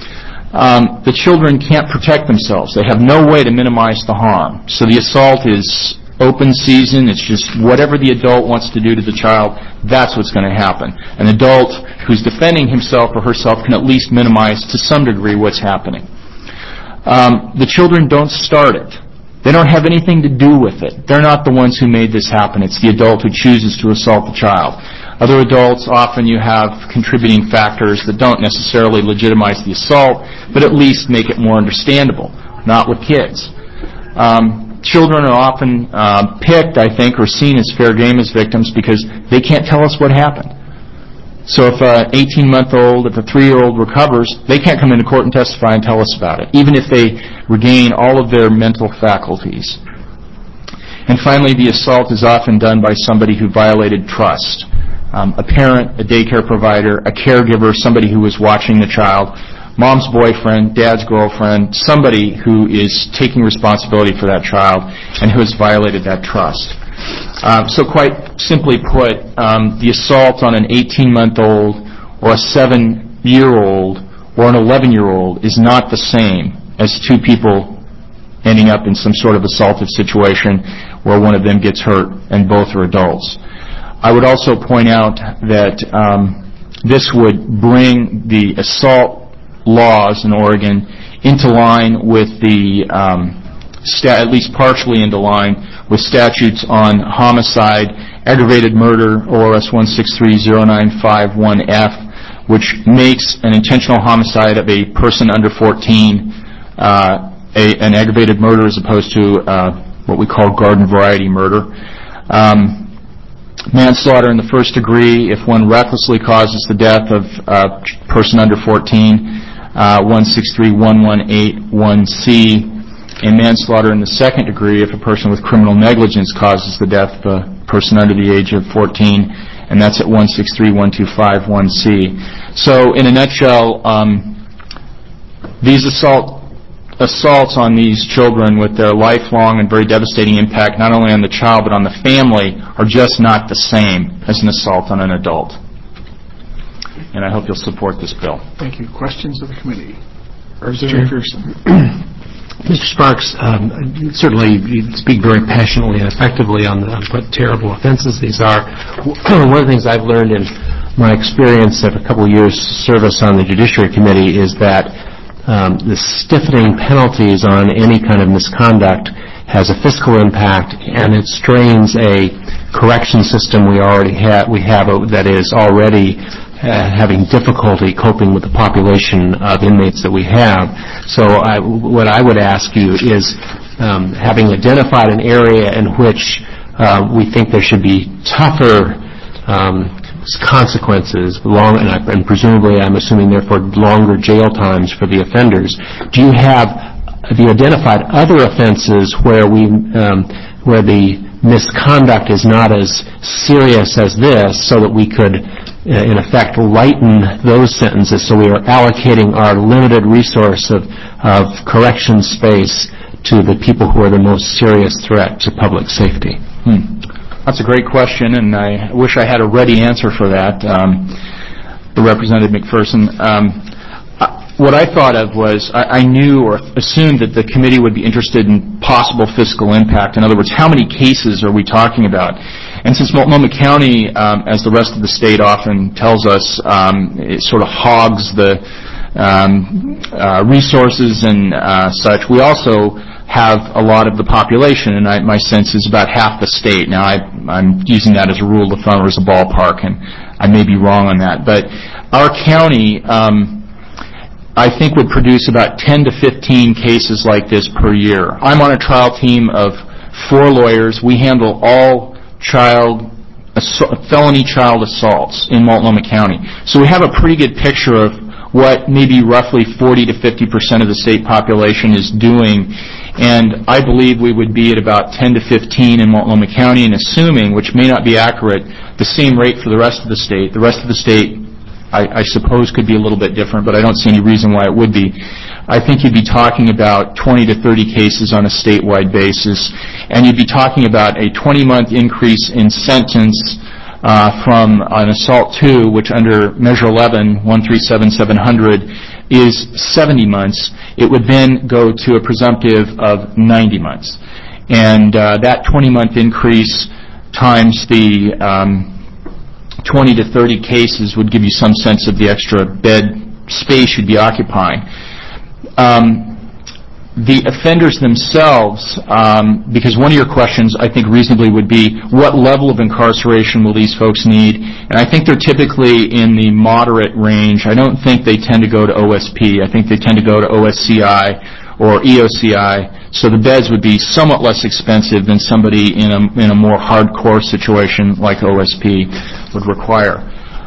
The children can't protect themselves. They have no way to minimize the harm. So the assault is open season. It's just whatever the adult wants to do to the child, that's what's going to happen. An adult who's defending himself or herself can at least minimize to some degree what's happening. The children don't start it. They don't have anything to do with it. They're not the ones who made this happen. It's the adult who chooses to assault the child. Other adults, often you have contributing factors that don't necessarily legitimize the assault, but at least make it more understandable. Not with kids. Children are often picked, I think, or seen as fair game as victims because they can't tell us what happened. So if an 18-month-old, if a 3-year-old recovers, they can't come into court and testify and tell us about it, even if they regain all of their mental faculties. And finally, the assault is often done by somebody who violated trust. A parent, a daycare provider, a caregiver, somebody who was watching the child, mom's boyfriend, dad's girlfriend, somebody who is taking responsibility for that child and who has violated that trust. So quite simply put, the assault on an 18-month-old or a 7-year-old or an 11-year-old is not the same as two people ending up in some sort of assaultive situation where one of them gets hurt and both are adults. I would also point out that this would bring the assault laws in Oregon into line with the, at least partially into line with statutes on homicide, aggravated murder, ORS 1630951F, which makes an intentional homicide of a person under 14 an aggravated murder as opposed to what we call garden variety murder. Manslaughter in the first degree, if one recklessly causes the death of a person under 14, 163118(1)C, and manslaughter in the second degree if a person with criminal negligence causes the death of a person under the age of 14, and that's at 163125(1)C. So in a nutshell, these assaults on these children with their lifelong and very devastating impact not only on the child but on the family are just not the same as an assault on an adult. And I hope you'll support this bill. Thank you. Questions of the committee? Representative Pearson. Mr. Sparks, certainly you speak very passionately and effectively on what terrible offenses these are. One of the things I've learned in my experience of a couple of years' service on the Judiciary Committee is that the stiffening penalties on any kind of misconduct has a fiscal impact, and it strains a correction system we have that is already having difficulty coping with the population of inmates that we have. So what I would ask you is, having identified an area in which we think there should be tougher consequences, and presumably I'm assuming therefore longer jail times for the offenders, have you identified other offenses where the misconduct is not as serious as this, so that we could in effect lighten those sentences, so we are allocating our limited resource of correction space to the people who are the most serious threat to public safety? That's a great question, and I wish I had a ready answer for that, Representative McPherson. What I thought of was I knew or assumed that the committee would be interested in possible fiscal impact. In other words, how many cases are we talking about? And since Multnomah County, as the rest of the state often tells us, it sort of hogs the resources and such, we also have a lot of the population, and my sense is about half the state. Now, I'm using that as a rule of thumb or as a ballpark, and I may be wrong on that. But our county, I think, would produce about 10 to 15 cases like this per year. I'm on a trial team of 4 lawyers. We handle all felony child assaults in Multnomah County. So we have a pretty good picture of what maybe roughly 40 to 50% of the state population is doing. And I believe we would be at about 10 to 15 in Multnomah County, and assuming, which may not be accurate, the same rate for the rest of the state. The rest of the state, I suppose, could be a little bit different, but I don't see any reason why it would be. I think you'd be talking about 20 to 30 cases on a statewide basis, and you'd be talking about a 20-month increase in sentence from an assault 2, which under Measure 11, 137700, is 70 months. It would then go to a presumptive of 90 months. And that 20-month increase times the 20 to 30 cases would give you some sense of the extra bed space you'd be occupying. The offenders themselves, because one of your questions, I think, reasonably would be, what level of incarceration will these folks need? And I think they're typically in the moderate range. I don't think they tend to go to OSP. I think they tend to go to OSCI or EOCI. So the beds would be somewhat less expensive than somebody in a more hardcore situation like OSP would require.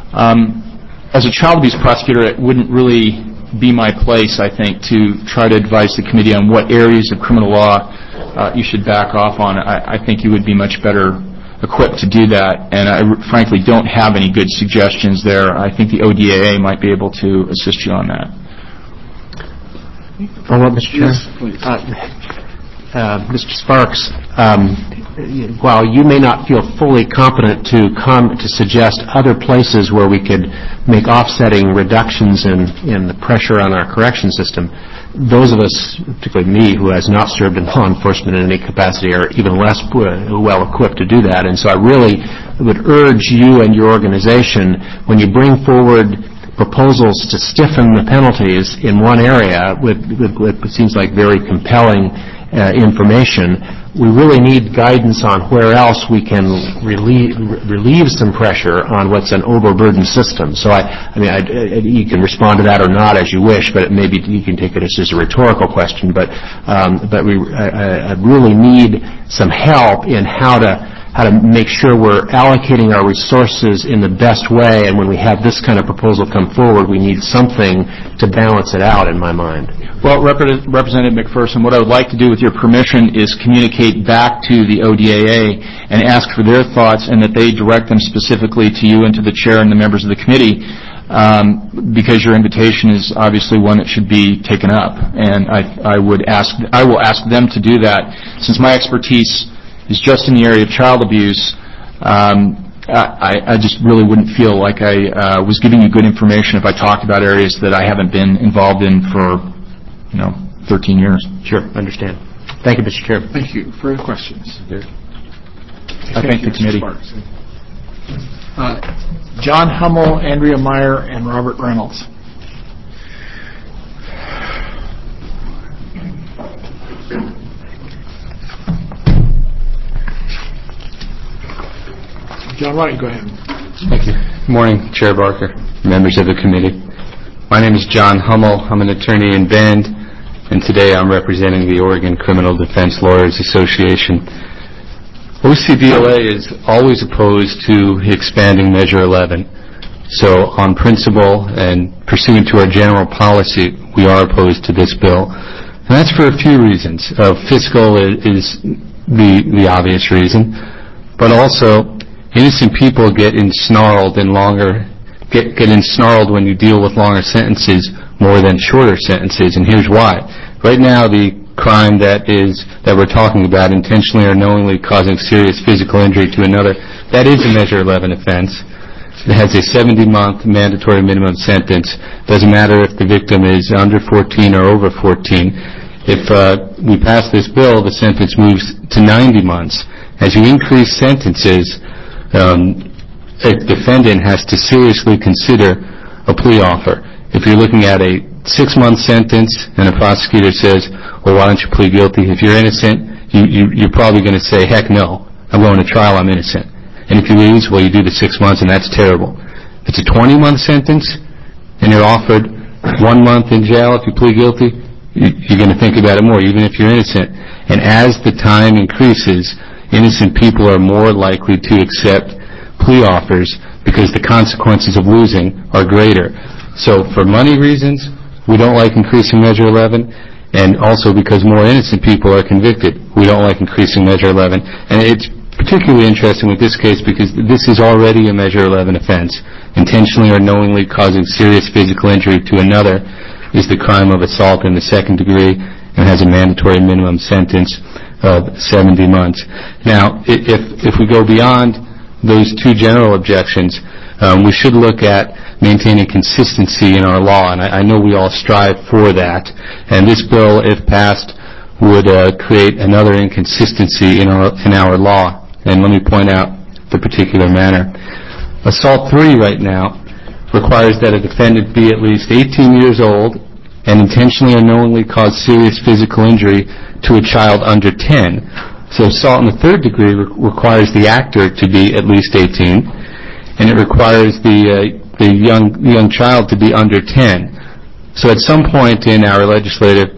As a child abuse prosecutor, it wouldn't really be my place, I think, to try to advise the committee on what areas of criminal law you should back off on. I think you would be much better equipped to do that, and I frankly don't have any good suggestions there. I think the ODAA might be able to assist you on that. Follow up, Mr. Chair? Yes, please. Mr. Sparks, while you may not feel fully competent to suggest other places where we could make offsetting reductions in the pressure on our correction system, those of us, particularly me, who has not served in law enforcement in any capacity, are even less well equipped to do that. And so I really would urge you and your organization, when you bring forward proposals to stiffen the penalties in one area with what seems like very compelling information, we really need guidance on where else we can relieve some pressure on what's an overburdened system. So you can respond to that or not as you wish, but maybe you can take it as just a rhetorical question. But I really need some help in how to make sure we're allocating our resources in the best way, and when we have this kind of proposal come forward, we need something to balance it out, in my mind. Well, Representative McPherson, what I would like to do with your permission is communicate back to the ODAA and ask for their thoughts, and that they direct them specifically to you and to the chair and the members of the committee, because your invitation is obviously one that should be taken up. And I will ask them to do that. Since my expertise is just in the area of child abuse, I just really wouldn't feel like I was giving you good information if I talked about areas that I haven't been involved in for 13 years. Sure, understand. Thank you, Mr. Chair. Thank you. Further questions? I thank the committee. John Hummel, Andrea Meyer, and Robert Reynolds. John, why don't you go ahead? Thank you. Good morning, Chair Barker, members of the committee. My name is John Hummel. I'm an attorney in Bend, and today I'm representing the Oregon Criminal Defense Lawyers Association. OCDLA is always opposed to expanding Measure 11. So on principle and pursuant to our general policy, we are opposed to this bill. And that's for a few reasons. Fiscal is the obvious reason, but also innocent people get ensnarled when you deal with longer sentences more than shorter sentences, and here's why. Right now, the crime that we're talking about, intentionally or knowingly causing serious physical injury to another, that is a Measure 11 offense. It has a 70-month mandatory minimum sentence. Doesn't matter if the victim is under 14 or over 14. If we pass this bill, the sentence moves to 90 months. As you increase sentences, a defendant has to seriously consider a plea offer. If you're looking at a 6-month sentence and a prosecutor says, well, why don't you plead guilty? If you're innocent, you're probably going to say, heck no, I'm going to trial, I'm innocent. And if you lose, well, you do the 6 months, and that's terrible. If it's a 20-month sentence and you're offered 1 month in jail if you plead guilty, you're going to think about it more, even if you're innocent. And as the time increases, innocent people are more likely to accept plea offers because the consequences of losing are greater. So for money reasons, we don't like increasing Measure 11, and also because more innocent people are convicted, we don't like increasing Measure 11. And it's particularly interesting with this case because this is already a Measure 11 offense. Intentionally or knowingly causing serious physical injury to another is the crime of assault in the second degree and has a mandatory minimum sentence of 70 months. Now, if we go beyond those two general objections, we should look at maintaining consistency in our law, and I know we all strive for that. And this bill, if passed, would create another inconsistency in our law. And let me point out the particular manner. Assault 3 right now requires that a defendant be at least 18 years old and intentionally or knowingly cause serious physical injury to a child under 10. So assault in the third degree requires the actor to be at least 18, and it requires the young child to be under 10. So at some point in our legislative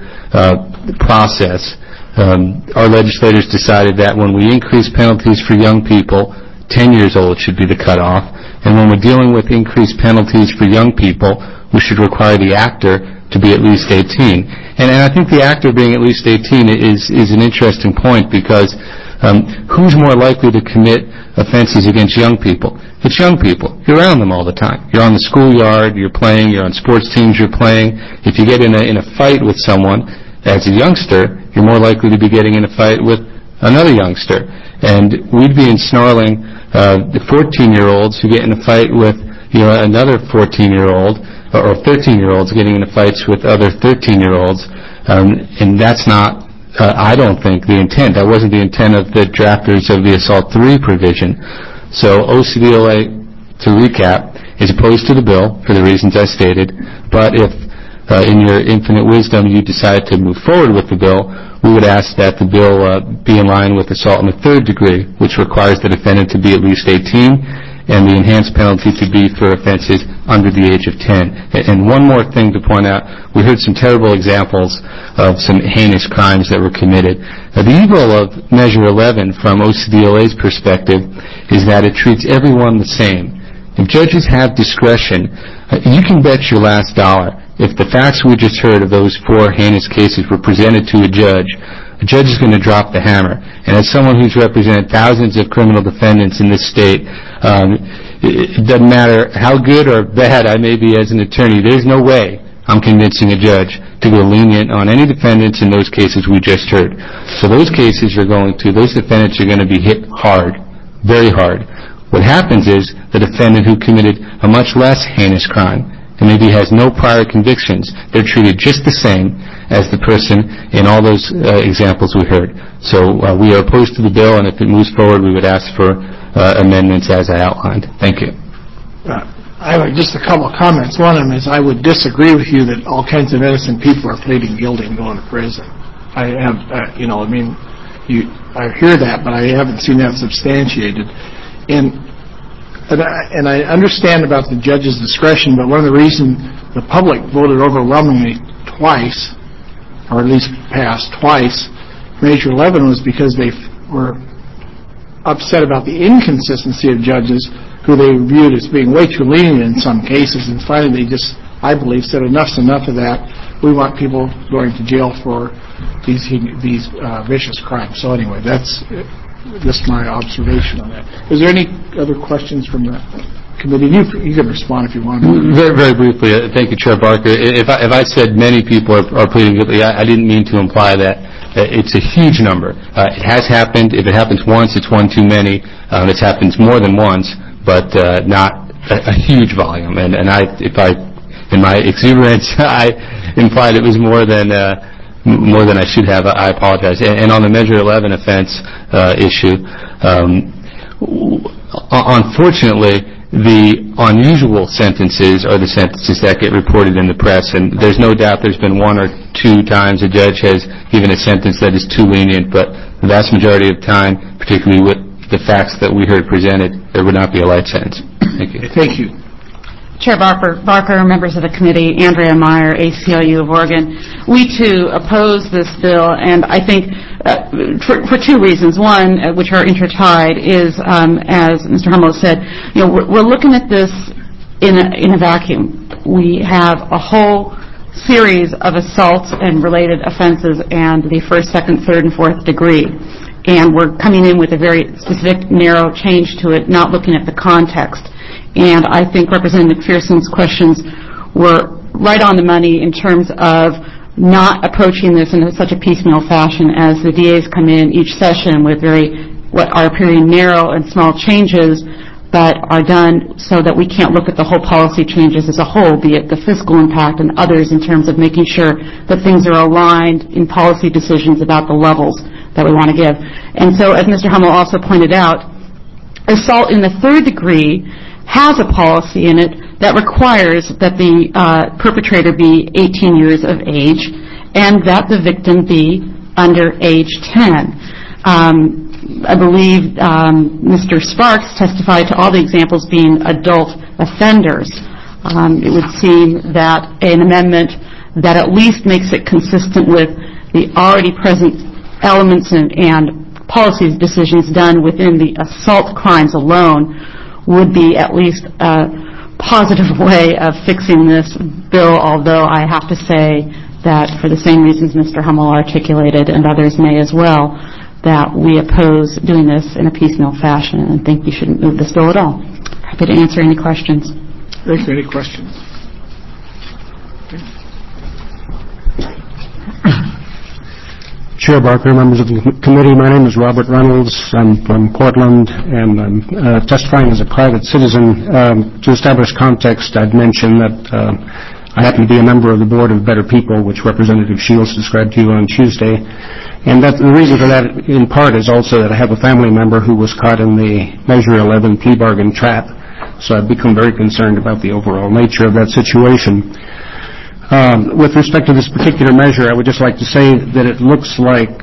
process, our legislators decided that when we increase penalties for young people, 10 years old should be the cutoff, and when we're dealing with increased penalties for young people, we should require the actor to be at least 18. And I think the actor being at least 18 is an interesting point because who's more likely to commit offenses against young people? It's young people. You're around them all the time. You're on the schoolyard, you're playing, you're on sports teams, you're playing. If you get in a fight with someone as a youngster, you're more likely to be getting in a fight with another youngster. And we'd be ensnarling the 14-year-olds who get in a fight with another 14-year-old or 13-year-olds getting into fights with other 13-year-olds, and that's not, I don't think, the intent. That wasn't the intent of the drafters of the Assault 3 provision. So OCDLA, to recap, is opposed to the bill for the reasons I stated, but if in your infinite wisdom you decide to move forward with the bill, we would ask that the bill be in line with assault in the third degree, which requires the defendant to be at least 18, and the enhanced penalty to be for offenses under the age of 10. And one more thing to point out, we heard some terrible examples of some heinous crimes that were committed. The evil of Measure 11 from OCDLA's perspective is that it treats everyone the same. If judges have discretion, you can bet your last dollar. If the facts we just heard of those 4 heinous cases were presented to a judge is going to drop the hammer. And as someone who's represented thousands of criminal defendants in this state, it doesn't matter how good or bad I may be as an attorney, there's no way I'm convincing a judge to go lenient on any defendants in those cases we just heard. So those defendants are going to be hit hard, very hard. What happens is the defendant who committed a much less heinous crime and maybe has no prior convictions, they're treated just the same as the person in all those examples we heard. So we are opposed to the bill, and if it moves forward, we would ask for amendments as I outlined. Thank you. I have just a couple of comments. One of them is I would disagree with you that all kinds of innocent people are pleading guilty and going to prison. I have, I hear that, but I haven't seen that substantiated. And I understand about the judge's discretion, but one of the reasons the public voted overwhelmingly twice, or at least passed twice, Measure 11 was because they were upset about the inconsistency of judges who they viewed as being way too lenient in some cases, and finally they just, I believe, said enough's enough of that. We want people going to jail for these vicious crimes. So anyway, that's just my observation on that. Is there any other questions from the committee. You can respond if you want. Very, very briefly, thank you, Chair Barker. If I said many people are pleading guilty, I didn't mean to imply that. It's a huge number. It has happened. If it happens once, it's one too many. It happens more than once, but not a huge volume. And in my exuberance, I implied it was more than I should have. I apologize. And on the Measure 11 offense issue, unfortunately, the unusual sentences are the sentences that get reported in the press, and there's no doubt there's been one or two times a judge has given a sentence that is too lenient, but the vast majority of time, particularly with the facts that we heard presented, there would not be a light sentence. Thank you. Thank you. Chair Barker, members of the committee, Andrea Meyer, ACLU of Oregon. We, too, oppose this bill, and I think for two reasons. One, which are intertied, is, as Mr. Hummel said, we're looking at this in a vacuum. We have a whole series of assaults and related offenses and the first, second, third, and fourth degree. And we're coming in with a very specific, narrow change to it, not looking at the context. And I think Representative McPherson's questions were right on the money in terms of not approaching this in such a piecemeal fashion as the DAs come in each session with what are appearing narrow and small changes, but are done so that we can't look at the whole policy changes as a whole, be it the fiscal impact and others in terms of making sure that things are aligned in policy decisions about the levels that we want to give. And so, as Mr. Hummel also pointed out, assault in the third degree has a policy in it that requires that the perpetrator be 18 years of age and that the victim be under age 10. I believe Mr. Sparks testified to all the examples being adult offenders. It would seem that an amendment that at least makes it consistent with the already present elements and policy decisions done within the assault crimes alone would be at least a positive way of fixing this bill, although I have to say that for the same reasons Mr. Hummel articulated, and others may as well, that we oppose doing this in a piecemeal fashion and think we shouldn't move this bill at all. Happy to answer any questions. Thank you. Any questions? Chair Barker, members of the committee, my name is Robert Reynolds. I'm from Portland, and I'm testifying as a private citizen. To establish context, I'd mention that I happen to be a member of the Board of Better People, which Representative Shields described to you on Tuesday. And that the reason for that, in part, is also that I have a family member who was caught in the Measure 11 plea bargain trap. So I've become very concerned about the overall nature of that situation. With respect to this particular measure, I would just like to say that it looks like,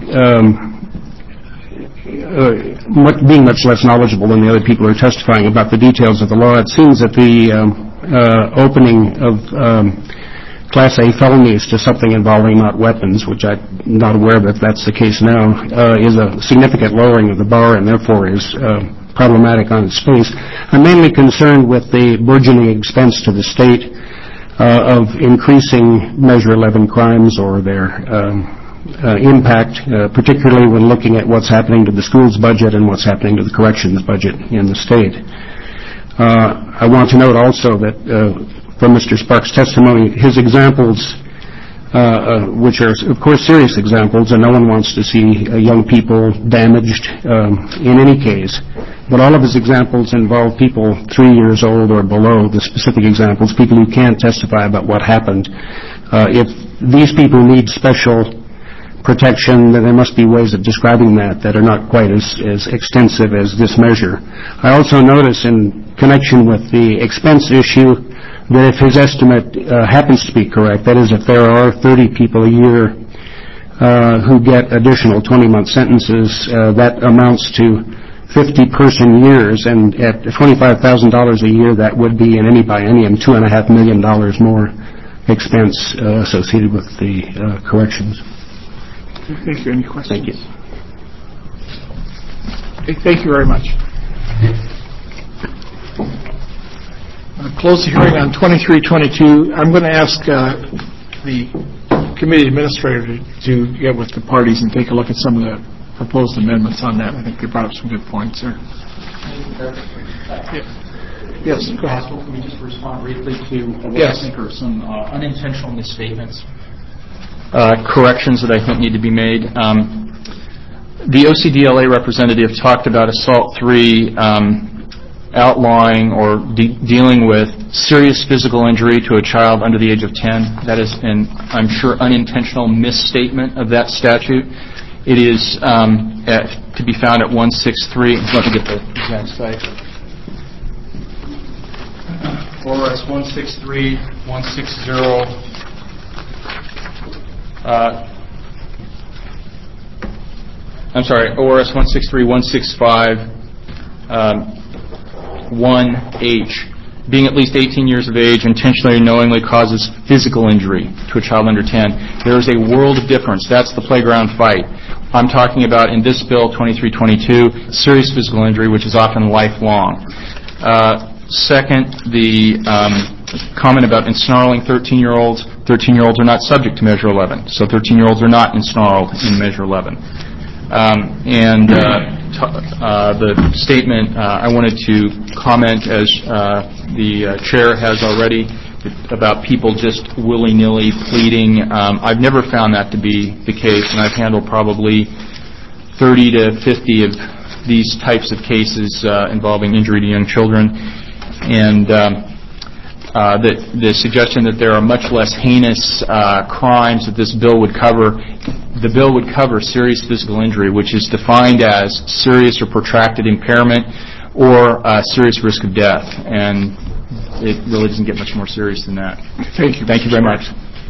being much less knowledgeable than the other people who are testifying about the details of the law, it seems that the opening of Class A felonies to something involving not weapons, which I'm not aware that that's the case now, is a significant lowering of the bar and therefore is problematic on its face. I'm mainly concerned with the burgeoning expense to the state of increasing Measure 11 crimes or their impact, particularly when looking at what's happening to the school's budget and what's happening to the corrections budget in the state. I want to note also that from Mr. Sparks' testimony, his examples, which are, of course, serious examples, and no one wants to see young people damaged in any case. But all of his examples involve people 3 years old or below, the specific examples, people who can't testify about what happened. If these people need special protection, then there must be ways of describing that are not quite as extensive as this measure. I also notice in connection with the expense issue that if his estimate happens to be correct, that is, if there are 30 people a year who get additional 20-month sentences, that amounts to 50 person years, and at $25,000 a year, that would be in any biennium $2.5 million more expense associated with the corrections. Thank you. Any questions? Thank you. Okay, thank you very much. I'll close the hearing on 2322. I'm going to ask the committee administrator to get with the parties and take a look at some of the proposed amendments on that. I think they brought up some good points there. Yeah. Yes, go ahead. Possible for me just to respond briefly to what Yes. I think are some unintentional misstatements, corrections that I think need to be made. The OCDLA representative talked about Assault 3 outlawing or dealing with serious physical injury to a child under the age of 10. That is an, I'm sure, unintentional misstatement of that statute. It is to be found at 163. Let me get the exact site. ORS 163, 160. I'm sorry, ORS 163, 165, 1H. Being at least 18 years of age intentionally or knowingly causes physical injury to a child under 10. There is a world of difference. That's the playground fight. I'm talking about in this bill, 2322, serious physical injury, which is often lifelong. Second, the comment about ensnarling 13-year-olds. 13-year-olds are not subject to Measure 11, so 13-year-olds are not ensnarled in Measure 11. The statement I wanted to comment, as the chair has already, about people just willy-nilly pleading. I've never found that to be the case, and I've handled probably 30 to 50 of these types of cases involving injury to young children. And the suggestion that there are much less heinous crimes that this bill would cover. The bill would cover serious physical injury, which is defined as serious or protracted impairment or serious risk of death. And it really doesn't get much more serious than that. Thank you. Thank you very much.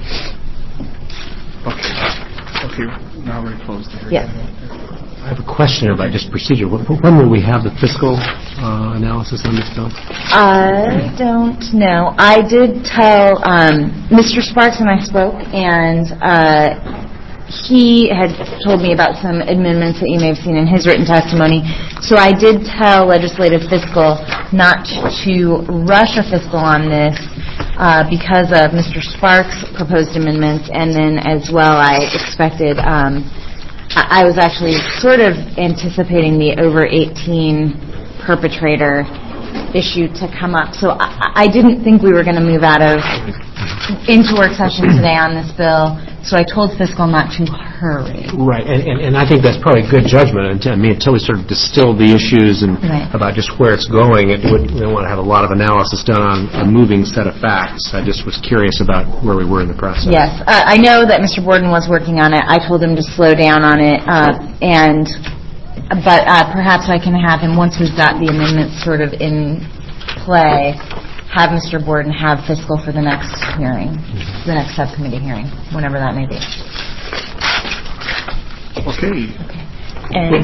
Okay, now we're going to close the hearing. Yes. I have a question about just procedure. When will we have the fiscal analysis on this bill? I don't know. I did tell Mr. Sparks, and I spoke, and he had told me about some amendments that you may have seen in his written testimony. So I did tell Legislative Fiscal not to rush a fiscal on this because of Mr. Sparks' proposed amendments, and then as well I expected I was actually sort of anticipating the over 18 perpetrator issue to come up. So I didn't think we were going to move into work session today on this bill. So I told Fiscal not to hurry. Right, and I think that's probably good judgment. Until we sort of distill the issues and about just where it's going, we don't want to have a lot of analysis done on a moving set of facts. I just was curious about where we were in the process. Yes, I know that Mr. Borden was working on it. I told him to slow down on it, but perhaps I can have him, once we've got the amendments sort of in play, have Mr. Borden have Fiscal for the next hearing, the next subcommittee hearing, whenever that may be. Okay. And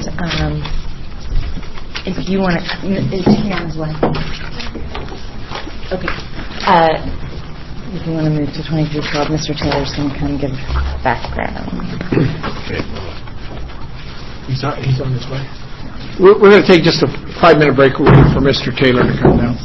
if you want to, is he on his way? Okay. If you want to move to 2312, Mr. Taylor's going to come give background. Okay. He's on his way. We're going to take just a 5-minute break. We're waiting for Mr. Taylor to come down.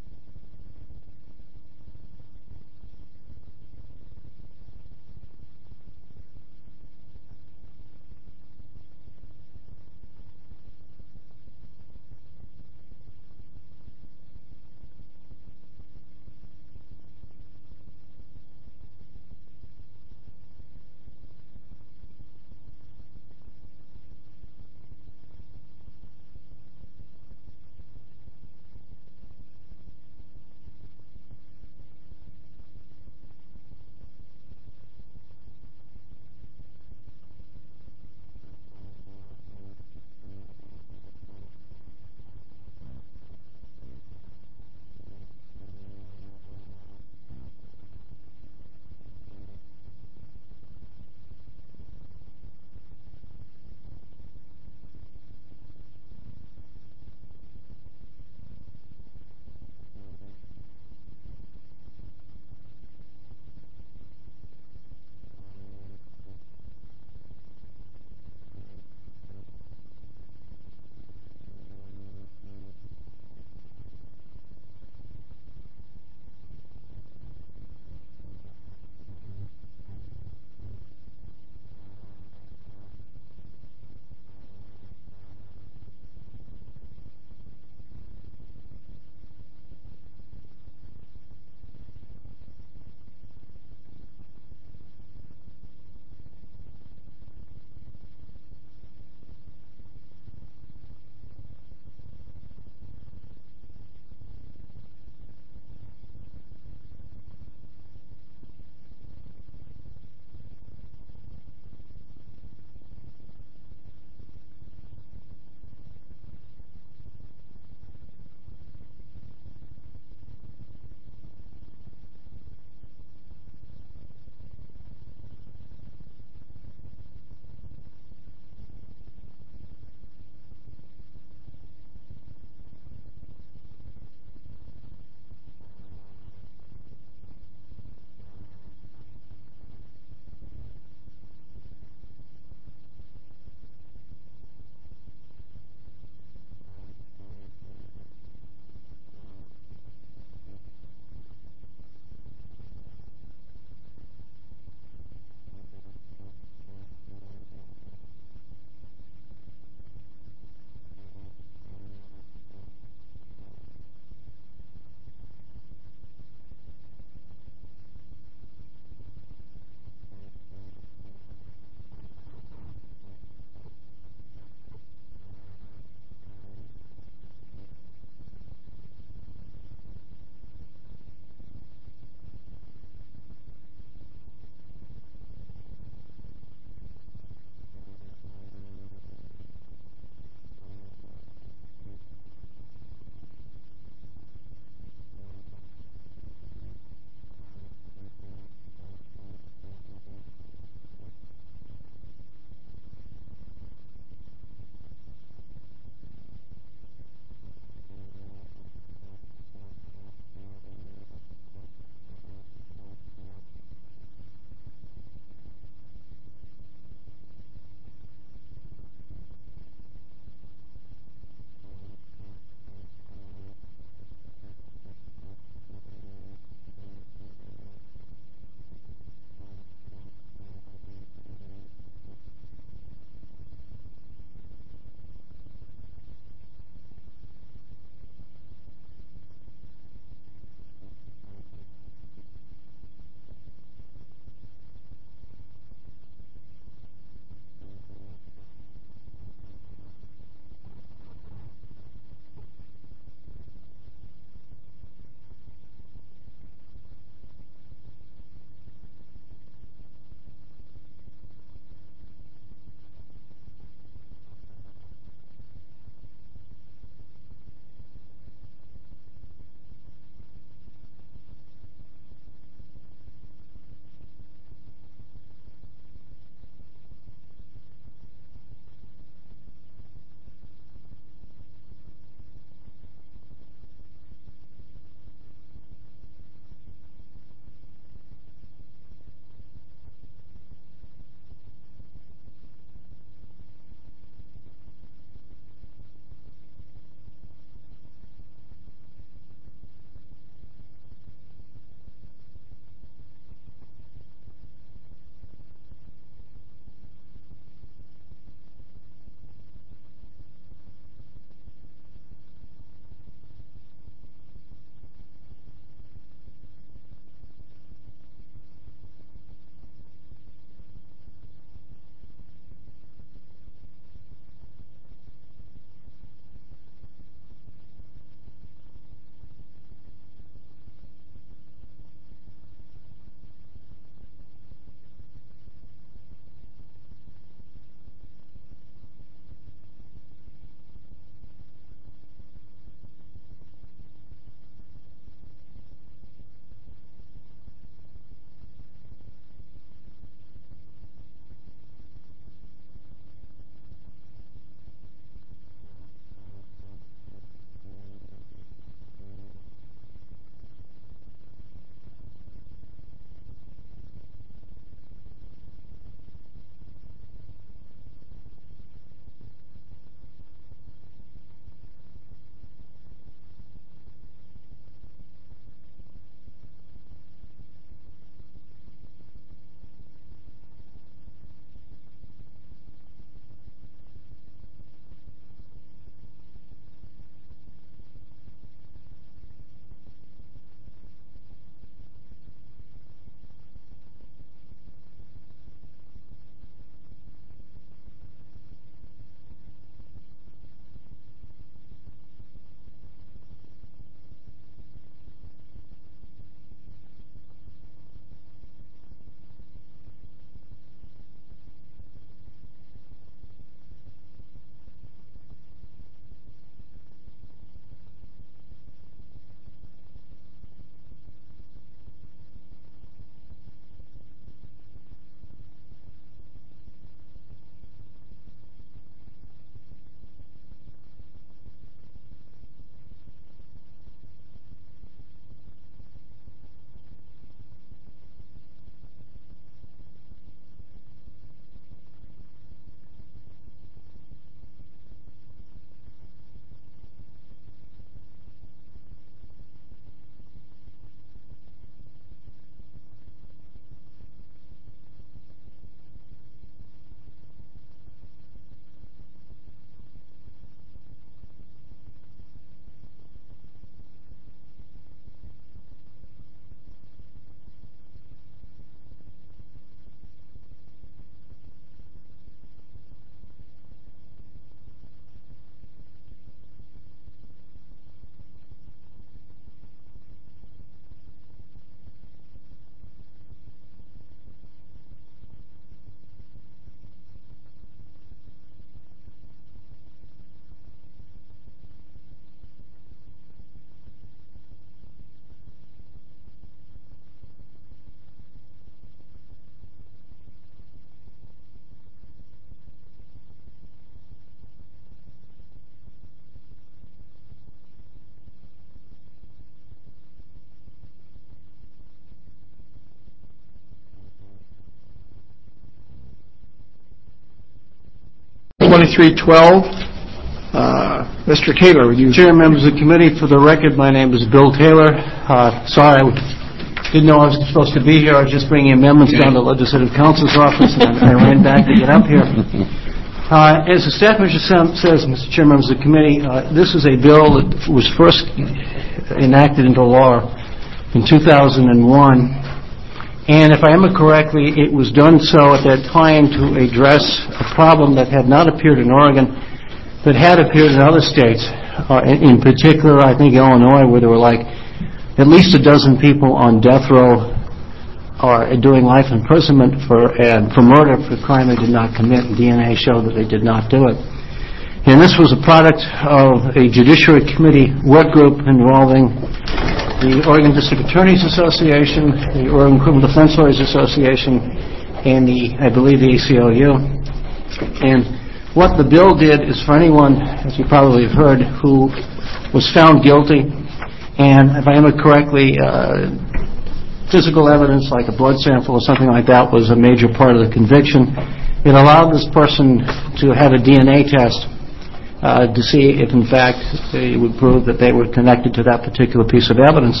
2312. Mr. Taylor, would you... Chair, members of the committee, for the record, my name is Bill Taylor. Sorry, I didn't know I was supposed to be here. I was just bringing amendments down to the Legislative Counsel's office, and I ran back to get up here. As the staff measure says, Mr. Chair, members of the committee, this is a bill that was first enacted into law in 2001. And if I remember correctly, it was done so at that time to address a problem that had not appeared in Oregon, but had appeared in other states. In particular, I think Illinois, where there were like at least a dozen people on death row are doing life imprisonment for murder for a crime they did not commit. DNA showed that they did not do it. And this was a product of a Judiciary Committee work group involving the Oregon District Attorneys Association, the Oregon Criminal Defense Lawyers Association, and I believe the ACLU. And what the bill did is for anyone, as you probably have heard, who was found guilty, and if I remember correctly, physical evidence like a blood sample or something like that was a major part of the conviction. It allowed this person to have a DNA test to see if, in fact, they would prove that they were connected to that particular piece of evidence.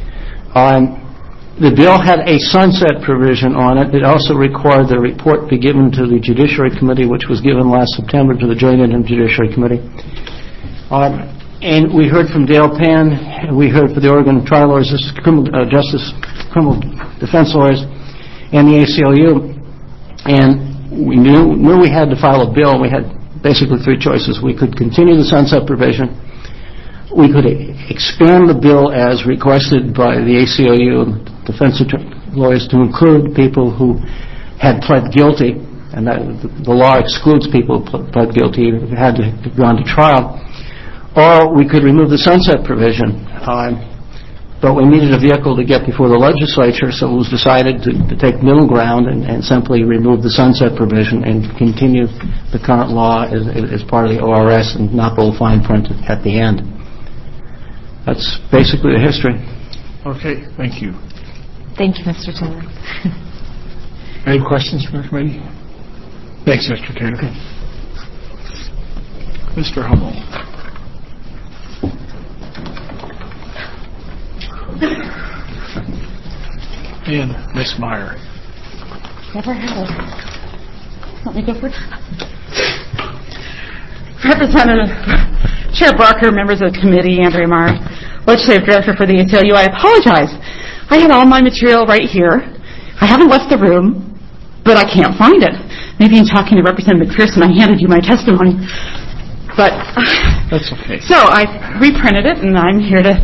The bill had a sunset provision on it. It also required the report be given to the Judiciary Committee, which was given last September to the Joint Judiciary Committee. And we heard from Dale Pan, we heard from the Oregon Trial Lawyers, Criminal Defense Lawyers, and the ACLU. And we knew we had to file a bill. We had basically three choices. We could continue the sunset provision. We could expand the bill as requested by the ACLU and defense lawyers to include people who had pled guilty, and that the law excludes people who pled guilty who had to have gone to trial. Or we could remove the sunset provision, but we needed a vehicle to get before the legislature, so it was decided to take middle ground and simply remove the sunset provision and continue the current law as part of the ORS and not the fine print at the end. That's basically the history. Okay, thank you. Thank you, Mr. Taylor. Any questions from the committee? Thanks, Mr. Taylor. Okay. Mr. Hummel. And Ms. Meyer. Never had it. Let me go first. Representative Chair Barker, members of the committee, Andrea Meyer, Legislative Director for the ACLU, I apologize. I have all my material right here. I haven't left the room, but I can't find it. Maybe in talking to Representative McPherson, I handed you my testimony. But that's okay. So I reprinted it, and I'm here to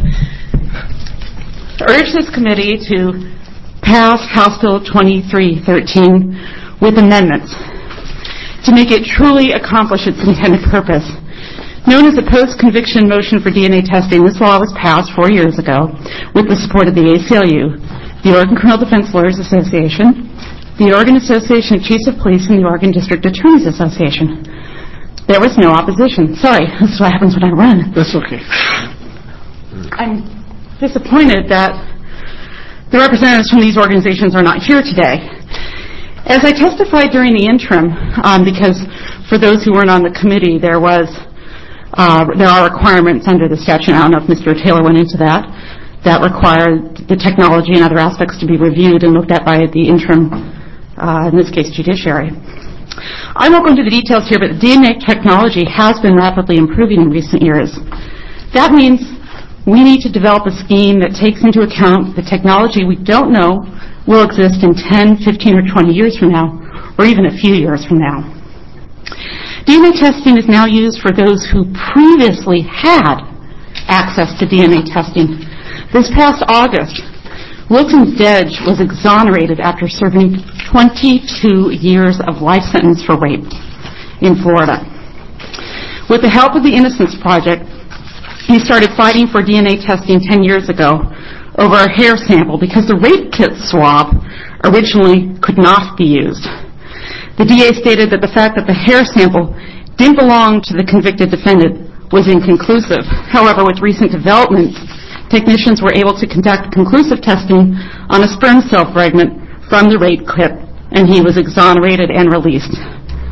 urge this committee to pass House Bill 2313 with amendments to make it truly accomplish its intended purpose. Known as a post-conviction motion for DNA testing, this law was passed 4 years ago with the support of the ACLU, the Oregon Criminal Defense Lawyers Association, the Oregon Association of Chiefs of Police, and the Oregon District Attorneys Association. There was no opposition. Sorry, this is what happens when I run. That's okay. I'm disappointed that the representatives from these organizations are not here today. As I testified during the interim, because for those who weren't on the committee, there are requirements under the statute. I don't know if Mr. Taylor went into that require the technology and other aspects to be reviewed and looked at by the interim, in this case, judiciary. I won't go into the details here, but DNA technology has been rapidly improving in recent years. That means we need to develop a scheme that takes into account the technology we don't know will exist in 10, 15, or 20 years from now, or even a few years from now. DNA testing is now used for those who previously had access to DNA testing. This past August, Wilton Dedge was exonerated after serving 22 years of life sentence for rape in Florida. With the help of the Innocence Project, he started fighting for DNA testing 10 years ago over a hair sample because the rape kit swab originally could not be used. The DA stated that the fact that the hair sample didn't belong to the convicted defendant was inconclusive. However, with recent developments, technicians were able to conduct conclusive testing on a sperm cell fragment from the rape kit, and he was exonerated and released.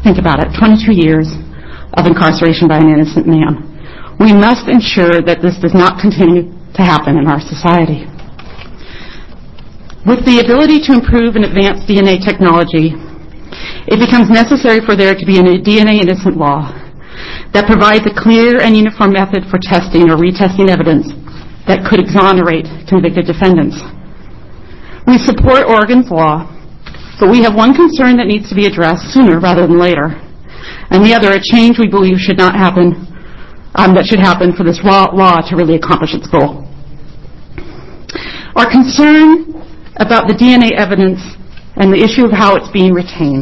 Think about it, 22 years of incarceration by an innocent man. We must ensure that this does not continue to happen in our society. With the ability to improve and advance DNA technology, it becomes necessary for there to be a DNA innocent law that provides a clear and uniform method for testing or retesting evidence that could exonerate convicted defendants. We support Oregon's law, but we have one concern that needs to be addressed sooner rather than later, and the other, a change we believe should happen for this law to really accomplish its goal. Our concern about the DNA evidence and the issue of how it's being retained.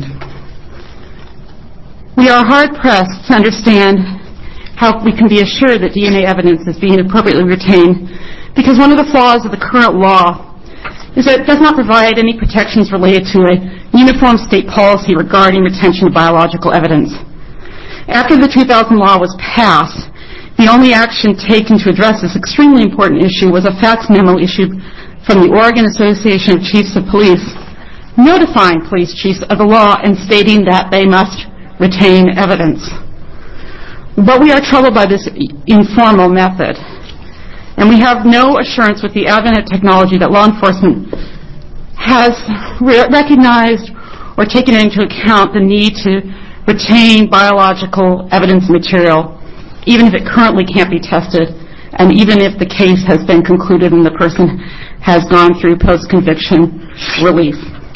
We are hard-pressed to understand how we can be assured that DNA evidence is being appropriately retained, because one of the flaws of the current law is that it does not provide any protections related to a uniform state policy regarding retention of biological evidence. After the 2000 law was passed, the only action taken to address this extremely important issue was a fax memo issued from the Oregon Association of Chiefs of Police notifying police chiefs of the law and stating that they must retain evidence. But we are troubled by this informal method, and we have no assurance with the advent of technology that law enforcement has recognized or taken into account the need to retain biological evidence material, even if it currently can't be tested, and even if the case has been concluded and the person has gone through post-conviction relief.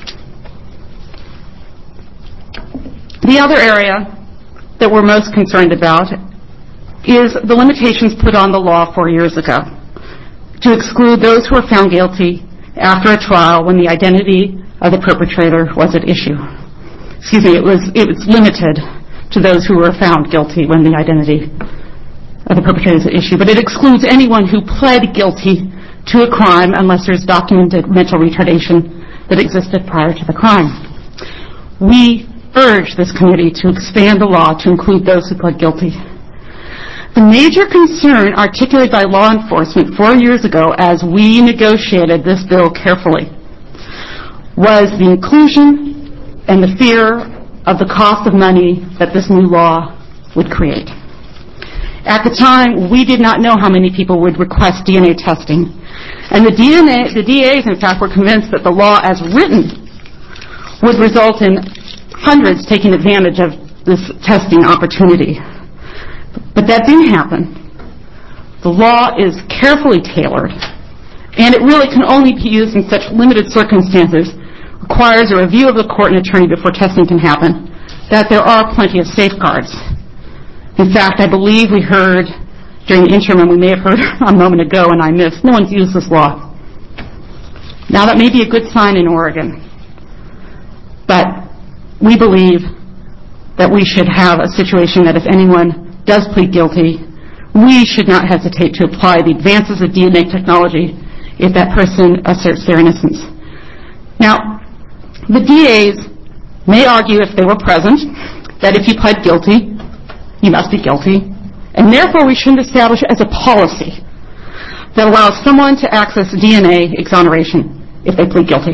The other area that we're most concerned about is the limitations put on the law 4 years ago to exclude those who were found guilty after a trial when the identity of the perpetrator was at issue. It was limited to those who were found guilty when the identity of the perpetrator is at issue, but it excludes anyone who pled guilty to a crime unless there's documented mental retardation that existed prior to the crime. We urge this committee to expand the law to include those who pled guilty. The major concern articulated by law enforcement 4 years ago as we negotiated this bill carefully was the inclusion and the fear of the cost of money that this new law would create. At the time, we did not know how many people would request DNA testing, and the DAs, in fact, were convinced that the law as written would result in hundreds taking advantage of this testing opportunity. But that didn't happen. The law is carefully tailored, and it really can only be used in such limited circumstances, requires a review of the court and attorney before testing can happen, that there are plenty of safeguards. In fact, I believe we heard during the interim, and we may have heard a moment ago and I missed, no one's used this law. Now that may be a good sign in Oregon, but we believe that we should have a situation that if anyone does plead guilty, we should not hesitate to apply the advances of DNA technology if that person asserts their innocence. Now, the DAs may argue if they were present that if you pled guilty, you must be guilty, and therefore we shouldn't establish as a policy that allows someone to access DNA exoneration if they plead guilty.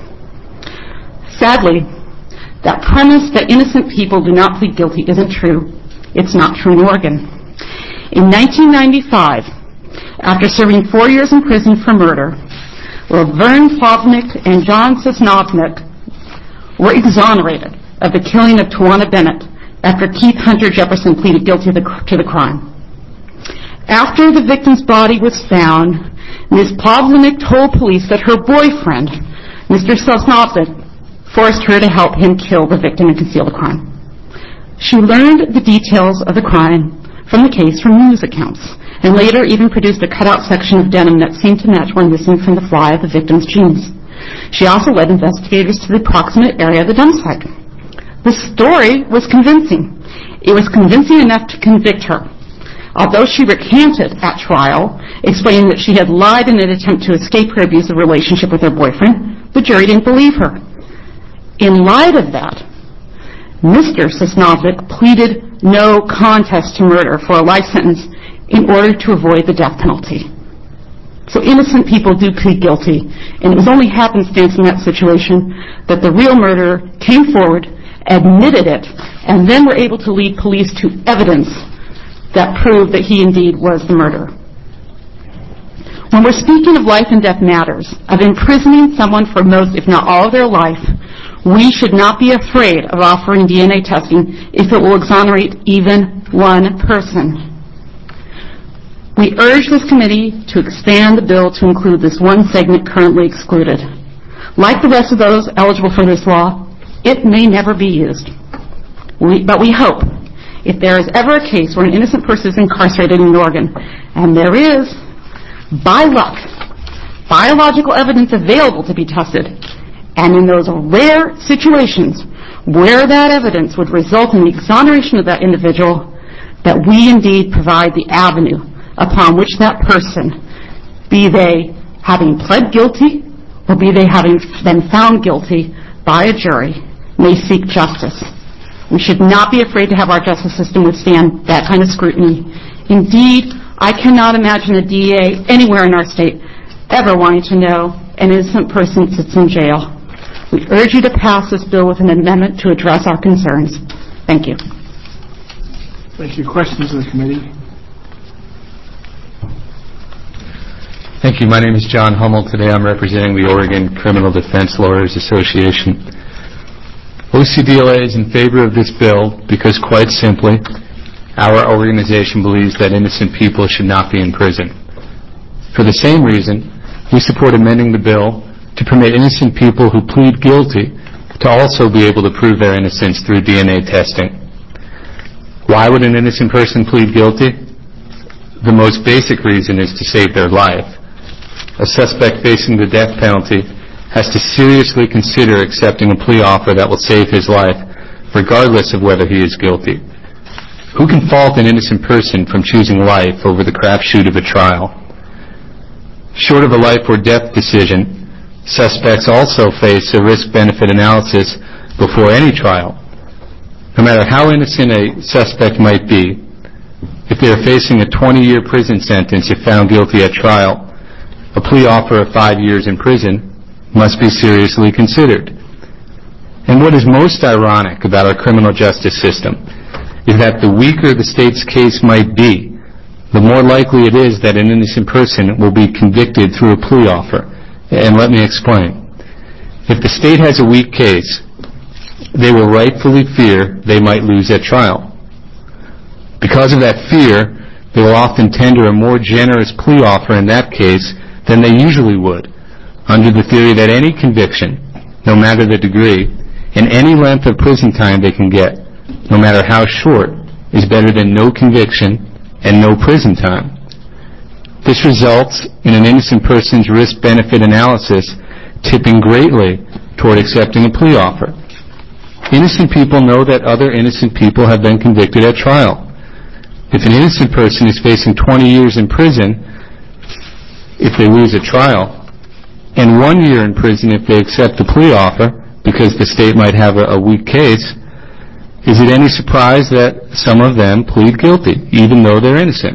Sadly, that premise that innocent people do not plead guilty isn't true. It's not true in Oregon. In 1995, after serving 4 years in prison for murder, Laverne Plavnik and John Sosnovnik were exonerated of the killing of Tawana Bennett after Keith Hunter Jefferson pleaded guilty to the crime. After the victim's body was found, Ms. Plavnik told police that her boyfriend, Mr. Sosnovnik, forced her to help him kill the victim and conceal the crime. She learned the details of the crime from the case from news accounts, and later even produced a cutout section of denim that seemed to match one missing from the fly of the victim's jeans. She also led investigators to the approximate area of the dump site. The story was convincing. It was convincing enough to convict her. Although she recanted at trial, explaining that she had lied in an attempt to escape her abusive relationship with her boyfriend, the jury didn't believe her. In light of that, Mr. Sosnovnik pleaded no contest to murder for a life sentence in order to avoid the death penalty. So innocent people do plead guilty, and it was only happenstance in that situation that the real murderer came forward, admitted it, and then were able to lead police to evidence that proved that he indeed was the murderer. When we're speaking of life and death matters, of imprisoning someone for most, if not all of their life, we should not be afraid of offering DNA testing if it will exonerate even one person. We urge this committee to expand the bill to include this one segment currently excluded. Like the rest of those eligible for this law, it may never be used. But we hope, if there is ever a case where an innocent person is incarcerated in Oregon, and there is, by luck, biological evidence available to be tested, and in those rare situations where that evidence would result in the exoneration of that individual, that we indeed provide the avenue upon which that person, be they having pled guilty or be they having been found guilty by a jury, may seek justice. We should not be afraid to have our justice system withstand that kind of scrutiny. Indeed, I cannot imagine a DA anywhere in our state ever wanting to know an innocent person sits in jail. We urge you to pass this bill with an amendment to address our concerns. Thank you. Thank you. Questions of the committee? Thank you. My name is John Hummel. Today I'm representing the Oregon Criminal Defense Lawyers Association. OCDLA is in favor of this bill because, quite simply, our organization believes that innocent people should not be in prison. For the same reason, we support amending the bill to permit innocent people who plead guilty to also be able to prove their innocence through DNA testing. Why would an innocent person plead guilty? The most basic reason is to save their life. A suspect facing the death penalty has to seriously consider accepting a plea offer that will save his life, regardless of whether he is guilty. Who can fault an innocent person from choosing life over the crapshoot of a trial? Short of a life or death decision, suspects also face a risk-benefit analysis before any trial. No matter how innocent a suspect might be, if they are facing a 20-year prison sentence if found guilty at trial, a plea offer of 5 years in prison must be seriously considered. And what is most ironic about our criminal justice system is that the weaker the state's case might be, the more likely it is that an innocent person will be convicted through a plea offer. And let me explain. If the state has a weak case, they will rightfully fear they might lose at trial. Because of that fear, they will often tender a more generous plea offer in that case than they usually would, under the theory that any conviction, no matter the degree, and any length of prison time they can get, no matter how short, is better than no conviction and no prison time. This results in an innocent person's risk-benefit analysis tipping greatly toward accepting a plea offer. Innocent people know that other innocent people have been convicted at trial. If an innocent person is facing 20 years in prison if they lose a trial, and 1 year in prison if they accept the plea offer because the state might have a weak case, is it any surprise that some of them plead guilty, even though they're innocent?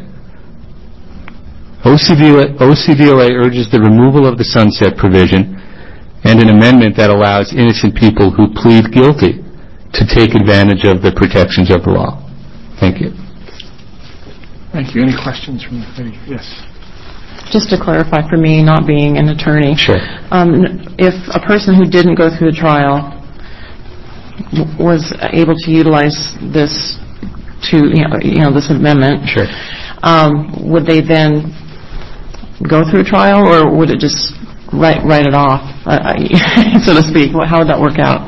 OCDLA urges the removal of the sunset provision and an amendment that allows innocent people who plead guilty to take advantage of the protections of the law. Thank you. Thank you. Any questions from the committee? Yes. Just to clarify for me, not being an attorney, sure. If a person who didn't go through the trial was able to utilize this to, this amendment, sure. Would they then go through a trial, or would it just write it off, so to speak? How would that work out?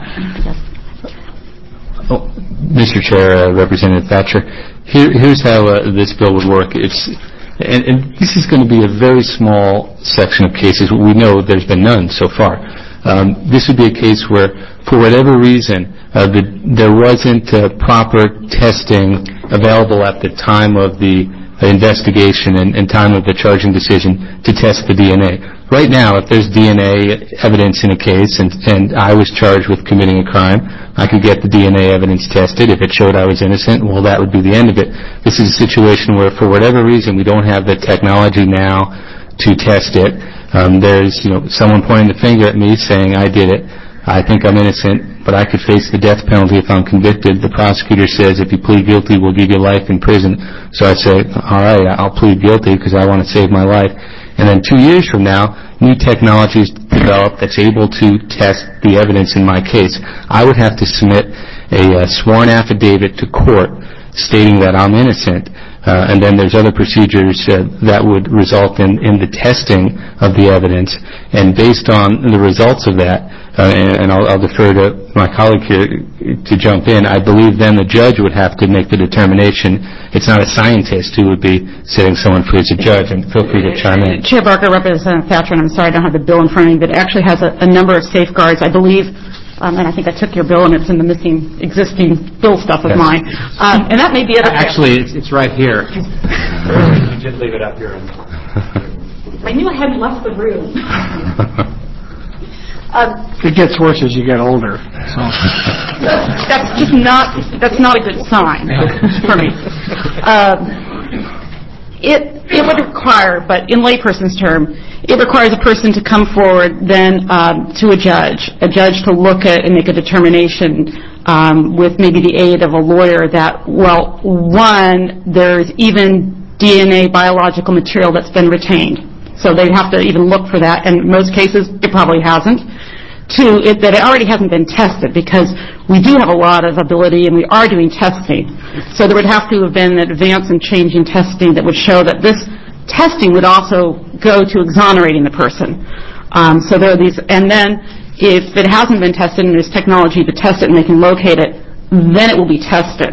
Oh, Mr. Chair, Representative Thatcher, here's how this bill would work. And this is going to be a very small section of cases. We know there's been none so far. This would be a case where, for whatever reason, there wasn't proper testing available at the time of the investigation and time of the charging decision to test the DNA. Right now, if there's DNA evidence in a case and I was charged with committing a crime, I could get the DNA evidence tested. If it showed I was innocent, well, that would be the end of it. This is a situation where, for whatever reason, we don't have the technology now to test it. There's someone pointing the finger at me saying I did it. I think I'm innocent, but I could face the death penalty if I'm convicted. The prosecutor says, if you plead guilty, we'll give you life in prison. So I say, all right, I'll plead guilty because I want to save my life. And then 2 years from now, new technology is developed that's able to test the evidence in my case. I would have to submit a sworn affidavit to court stating that I'm innocent. And then there's other procedures that would result in the testing of the evidence. And based on the results of that, and I'll defer to my colleague here to jump in, I believe then the judge would have to make the determination. It's not a scientist who would be setting someone free as a judge, and feel free to chime in. Chair Barker, Representative Thatcher, and I'm sorry I don't have the bill in front of me, but it actually has a number of safeguards, I believe, and I think I took your bill, and it's in the missing existing bill stuff of mine. And that may be other... Actually, it's right here. You did leave it up here. I knew I hadn't left the room. It gets worse as you get older. So. That's not a good sign for me. It would require, but in layperson's term, it requires a person to come forward then to a judge to look at and make a determination with maybe the aid of a lawyer that, well, one, there's even DNA biological material that's been retained. So they have to even look for that, and in most cases, it probably hasn't. Two, that it already hasn't been tested, because we do have a lot of ability, and we are doing testing. So there would have to have been an advance and change in testing that would show that this testing would also go to exonerating the person. So there are these, and then if it hasn't been tested and there's technology to test it and they can locate it, then it will be tested.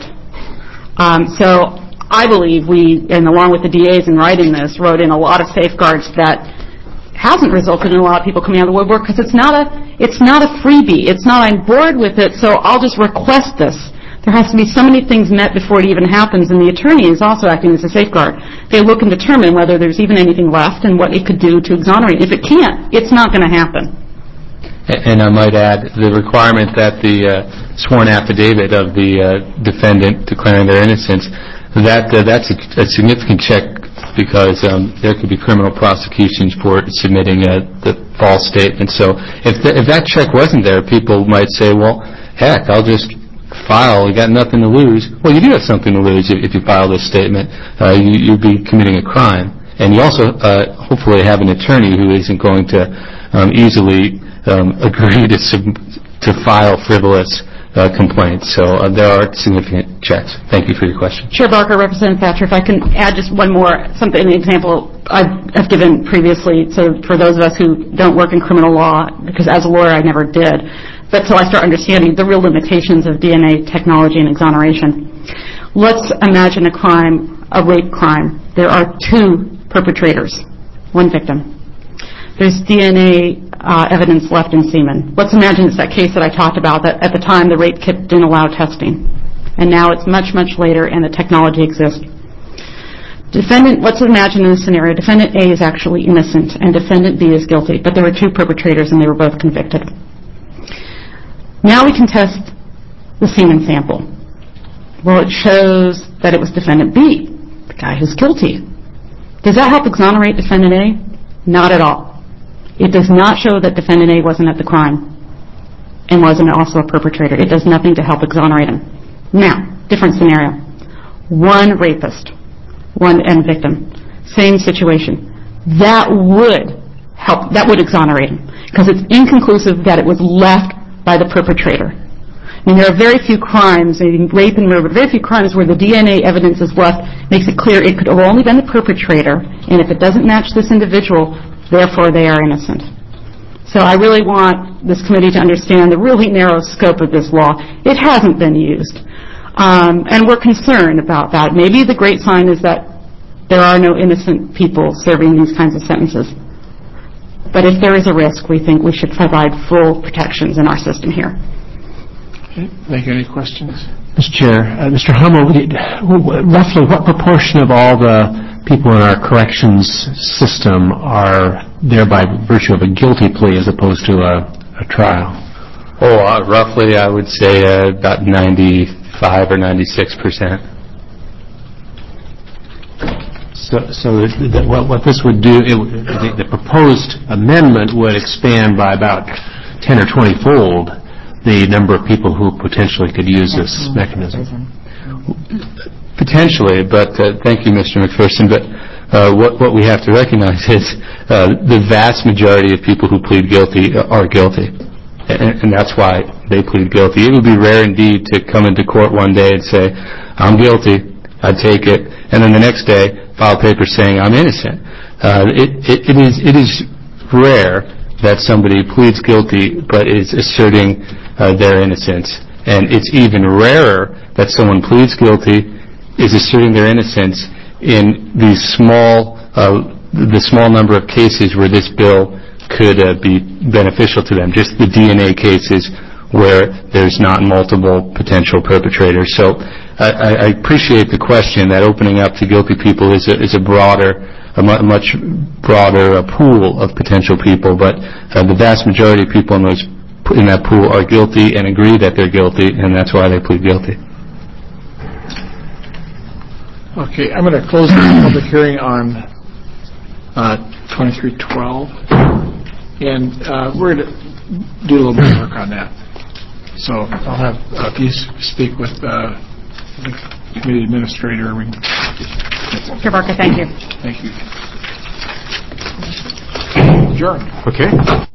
So I believe we, and along with the DAs in writing this, wrote in a lot of safeguards that hasn't resulted in a lot of people coming out of the woodwork, because it's not a freebie. It's not, I'm bored with it, so I'll just request this. There has to be so many things met before it even happens, and the attorney is also acting as a safeguard. They look and determine whether there's even anything left and what it could do to exonerate. If it can't, it's not going to happen. And I might add the requirement that the sworn affidavit of the defendant declaring their innocence, that's a significant check, because there could be criminal prosecutions for submitting the false statement. So if that check wasn't there, people might say, well, heck, I'll just file. You got nothing to lose. Well, you do have something to lose if you file this statement. You'd be committing a crime. And you also hopefully have an attorney who isn't going to easily agree to file frivolous complaints. So there are significant checks. Thank you for your question. Chair Barker, Representative Thatcher, if I can add just one more, an example I've given previously, so for those of us who don't work in criminal law, because as a lawyer I never did, but till I start understanding the real limitations of DNA technology and exoneration. Let's imagine a rape crime. There are 2 perpetrators, 1 victim. There's DNA evidence left in semen. Let's imagine it's that case that I talked about, that at the time the rape kit didn't allow testing. And now it's much, much later and the technology exists. Let's imagine in this scenario, defendant A is actually innocent and defendant B is guilty, but there were 2 perpetrators and they were both convicted. Now we can test the semen sample. Well, it shows that it was defendant B, the guy who's guilty. Does that help exonerate defendant A? Not at all. It does not show that defendant A wasn't at the crime and wasn't also a perpetrator. It does nothing to help exonerate him. Now, different scenario. 1 rapist, 1 victim. Same situation. That would help, that would exonerate him, because it's inconclusive that it was left by the perpetrator. I mean, there are very few crimes, rape and murder, very few crimes where the DNA evidence is left, makes it clear it could have only been the perpetrator, and if it doesn't match this individual, therefore they are innocent. So I really want this committee to understand the really narrow scope of this law. It hasn't been used. And we're concerned about that. Maybe the great sign is that there are no innocent people serving these kinds of sentences. But if there is a risk, we think we should provide full protections in our system here. Okay. Thank you. Any questions? Mr. Chair, Mr. Hummel, roughly what proportion of all the people in our corrections system are there by virtue of a guilty plea as opposed to a trial? Roughly, I would say about 95 or 96%. So what this would do, the proposed amendment would expand by about 10 or 20-fold the number of people who potentially could use this mechanism. Potentially, but thank you, Mr. McPherson, but what we have to recognize is the vast majority of people who plead guilty are guilty, and that's why they plead guilty. It would be rare indeed to come into court one day and say, I'm guilty, I take it, and then the next day file papers saying I'm innocent. It is rare that somebody pleads guilty but is asserting their innocence, and it's even rarer that someone pleads guilty is asserting their innocence in the small number of cases where this bill could be beneficial to them, just the DNA cases where there's not multiple potential perpetrators. So I appreciate the question that opening up to guilty people is a much broader pool of potential people, but the vast majority of people in that pool are guilty and agree that they're guilty, and that's why they plead guilty. Okay, I'm going to close the public hearing on 2312, and we're going to do a little bit of work on that. So I'll have you speak with the committee administrator. Chair Barker, thank you. Thank you. Adjourned. Okay.